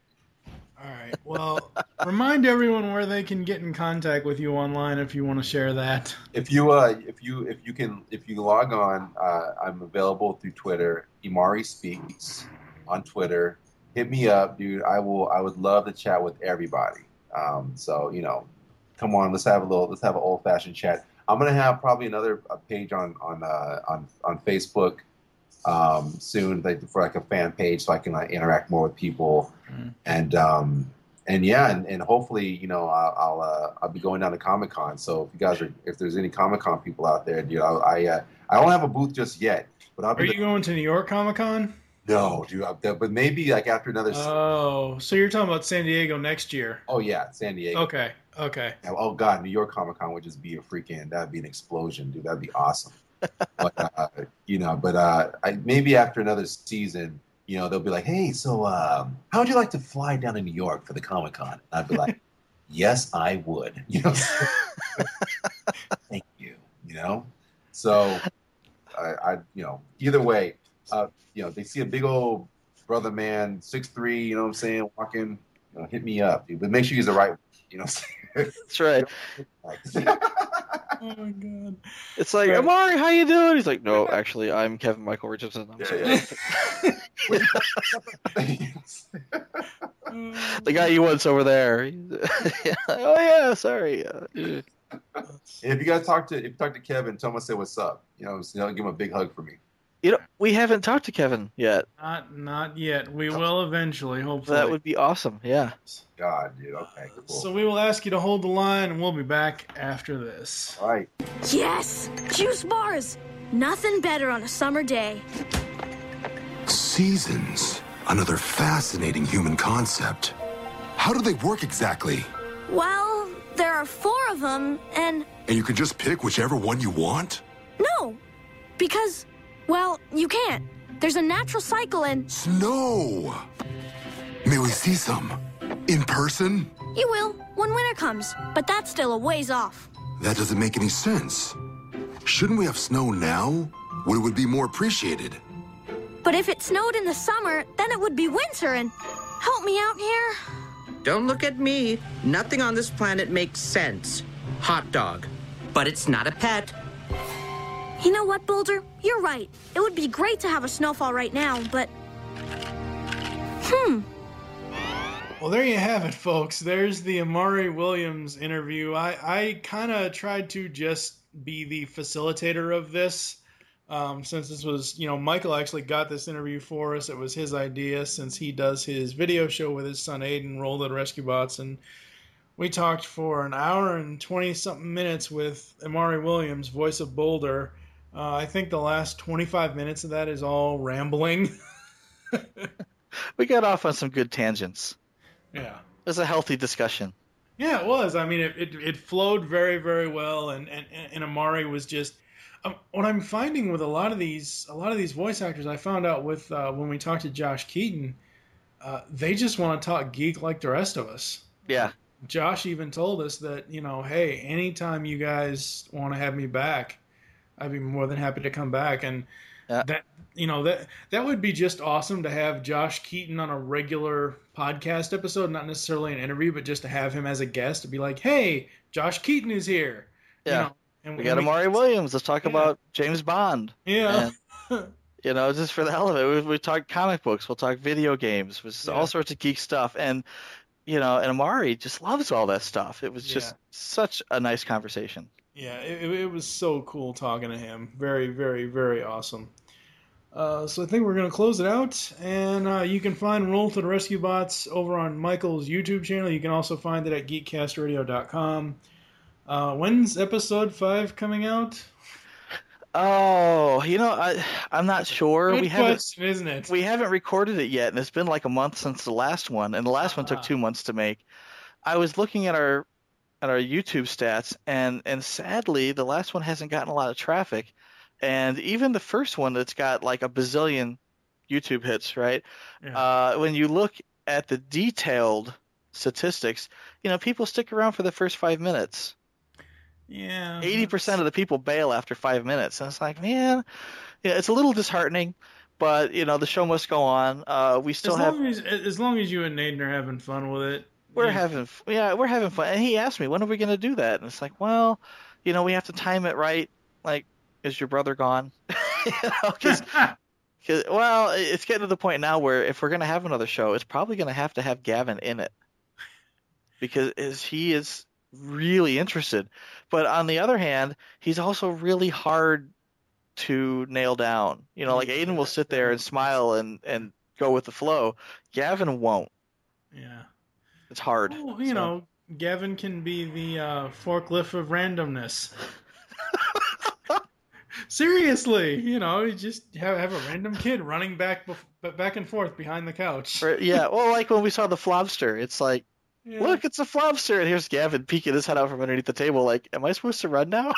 All right. Well, remind everyone where they can get in contact with you online if you want to share that. If you, uh, if you, if you can, if you log on, uh, I'm available through Twitter. Imari Speaks on Twitter. Hit me up, dude. I will. I would love to chat with everybody. Um, so you know, come on, let's have a little. Let's have an old fashioned chat. I'm gonna have probably another uh, page on on uh, on on Facebook um, soon, like for like a fan page, so I can like interact more with people. Mm. And um, and yeah, and, and hopefully, you know, I'll I'll, uh, I'll be going down to Comic Con. So if you guys are, if there's any Comic Con people out there, dude, I I, uh, I don't have a booth just yet, but I'll Are be. you going to New York Comic Con? No, dude, I, but maybe like after another. Oh, so you're talking about San Diego next year? oh yeah, San Diego. Okay. Okay. Oh god, New York Comic Con would just be a freaking. That'd be an explosion, dude. That'd be awesome. But uh, you know, but uh, I, maybe after another season, you know, they'll be like, "Hey, so um, how would you like to fly down to New York for the Comic Con?" And I'd be like, "Yes, I would." You know, thank you. You know, so I, I, you know, either way, uh, you know, they see a big old brother man, six three. You know what I'm saying? Walking, you know, hit me up, dude. But make sure he's the right one. You know what I'm saying? that's right. Like- Oh my god. It's like, Right. Amari, how you doing? He's like, no, actually, I'm Kevin Michael Richardson. I'm sorry. The guy you once over there. Oh yeah, sorry. Uh, If you guys talk to if you talk to Kevin, tell him I say what's up. You know, you know, give him a big hug for me. You know, we haven't talked to Kevin yet. Not not yet. We will eventually, hopefully. That would be awesome. Yeah. God, dude. Okay, cool. So we will ask you to hold the line, and we'll be back after this. All right. Yes! Juice bars! Nothing better on a summer day. Seasons. Another fascinating human concept. How do they work exactly? Well, there are four of them, and And you can just pick whichever one you want? no! Because, well, you can't. There's a natural cycle, and Snow! May we see some? In person? you will when winter comes, but that's still a ways off. That doesn't make any sense. Shouldn't we have snow now? When it would be more appreciated? But if it snowed in the summer, then it would be winter, and help me out here. Don't look at me. Nothing on this planet makes sense. Hot dog. But it's not a pet. You know what, Boulder? You're right. It would be great to have a snowfall right now, but... Hmm. Well, there you have it, folks. There's the Amari Williams interview. I, I kind of tried to just be the facilitator of this, um, since this was, you know, Michael actually got this interview for us. It was his idea, since he does his video show with his son Aiden, Roll the Rescue Bots, and we talked for an hour and twenty-something minutes with Amari Williams, voice of Boulder. Uh, I think the last twenty-five minutes of that is all rambling. We got off on some good tangents. Yeah. It was a healthy discussion. Yeah, it was. I mean, it, it, it flowed very, very well, and, and, and Amari was just um, what I'm finding with a lot of these a lot of these voice actors. I found out with uh, when we talked to Josh Keaton, uh, they just want to talk geek like the rest of us. Yeah. Josh even told us that, you know, hey, anytime you guys want to have me back, I'd be more than happy to come back. And Yeah. that, you know, that that would be just awesome to have Josh Keaton on a regular podcast episode, not necessarily an interview, but just to have him as a guest to be like, hey, Josh Keaton is here. Yeah. You know, and We got Amari Williams. Let's talk Yeah. about James Bond. Yeah. And, you know, just for the hell of it. We, we talk comic books. We'll talk video games. Which is Yeah. all sorts of geek stuff. And, you know, and Amari just loves all that stuff. It was just Yeah. such a nice conversation. Yeah, it, it was so cool talking to him. Very, very, very awesome. Uh, so I think we're going to close it out. And uh, you can find Roll to the Rescue Bots over on Michael's YouTube channel. You can also find it at geek cast radio dot com. Uh, when's episode five coming out? Oh, you know, I, I'm not sure. Good we haven't question, isn't it? we haven't recorded it yet, and it's been like a month since the last one, and the last one took Ah. two months to make. I was looking at our at our YouTube stats, and and sadly, the last one hasn't gotten a lot of traffic, and even the first one that's got like a bazillion YouTube hits, right? Yeah. Uh, when you look at the detailed statistics, you know, people stick around for the first five minutes. yeah. Eighty percent of the people bail after five minutes, and it's like, man, yeah, it's a little disheartening, but you know, the show must go on. Uh, we still as have. long as, as long as you and Nathan are having fun with it. We're yeah. having, yeah, we're having fun. And he asked me, when are we going to do that? And it's like, well, you know, we have to time it right. Like, is your brother gone? you know, 'cause, 'cause, well, it's getting to the point now where if we're going to have another show, it's probably going to have to have Gavin in it because is, he is really interested. But on the other hand, he's also really hard to nail down. You know, like Aiden will sit there and smile and, and go with the flow. Gavin won't. Yeah. It's hard. Well, you So- know, Gavin can be the uh, forklift of randomness. Seriously, you know, you just have, have a random kid running back bef- back and forth behind the couch. Or- yeah, well, like when we saw the Flobster, it's like, Yeah. look, it's a Flobster, and here's Gavin peeking his head out from underneath the table, like, am I supposed to run now?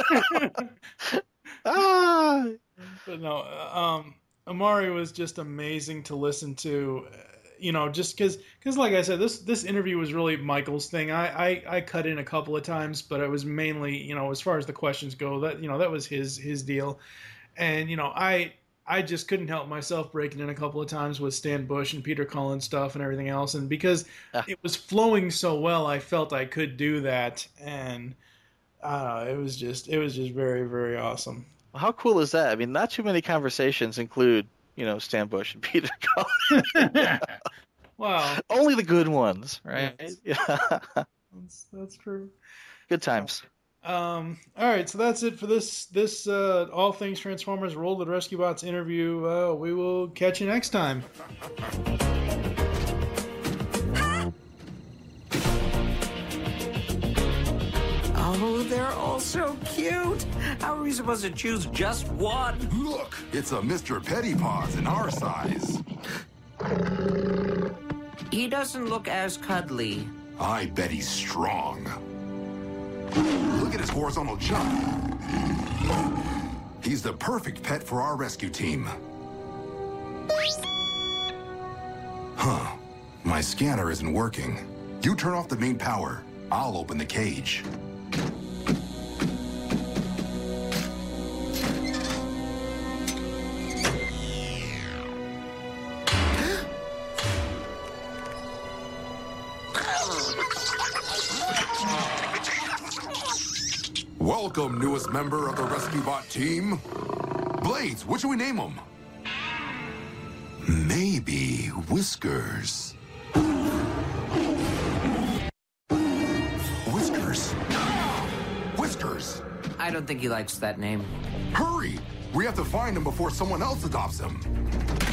ah, But no, uh, um, Amari was just amazing to listen to. uh, You know, just because, because like I said, this this interview was really Michael's thing. I, I, I cut in a couple of times, but it was mainly, you know, as far as the questions go, that you know that was his his deal. And you know, I I just couldn't help myself breaking in a couple of times with Stan Bush and Peter Cullen stuff and everything else. And because Yeah. it was flowing so well, I felt I could do that. And I don't know. It was just, it was just very, very awesome. Well, how cool is that? I mean, not too many conversations include, you know, Stan Bush and Peter Cullen. Wow. Only the good ones, right? Yes. Yeah. That's, that's true. Good times. Um, all right, so that's it for this this uh, All Things Transformers Roll the Rescue Bots interview. Uh, we will catch you next time. Oh, they're all so cute. How are we supposed to choose just one? Look, it's a Mister Pettypaws in our size. He doesn't look as cuddly. I bet he's strong. Look at his horizontal jump. He's the perfect pet for our rescue team. Huh. My scanner isn't working. You turn off the main power. I'll open the cage. Welcome, newest member of the Rescue Bot team. Blades, what should we name him? Maybe Whiskers. Whiskers. Whiskers. I don't think he likes that name. Hurry! We have to find him before someone else adopts him.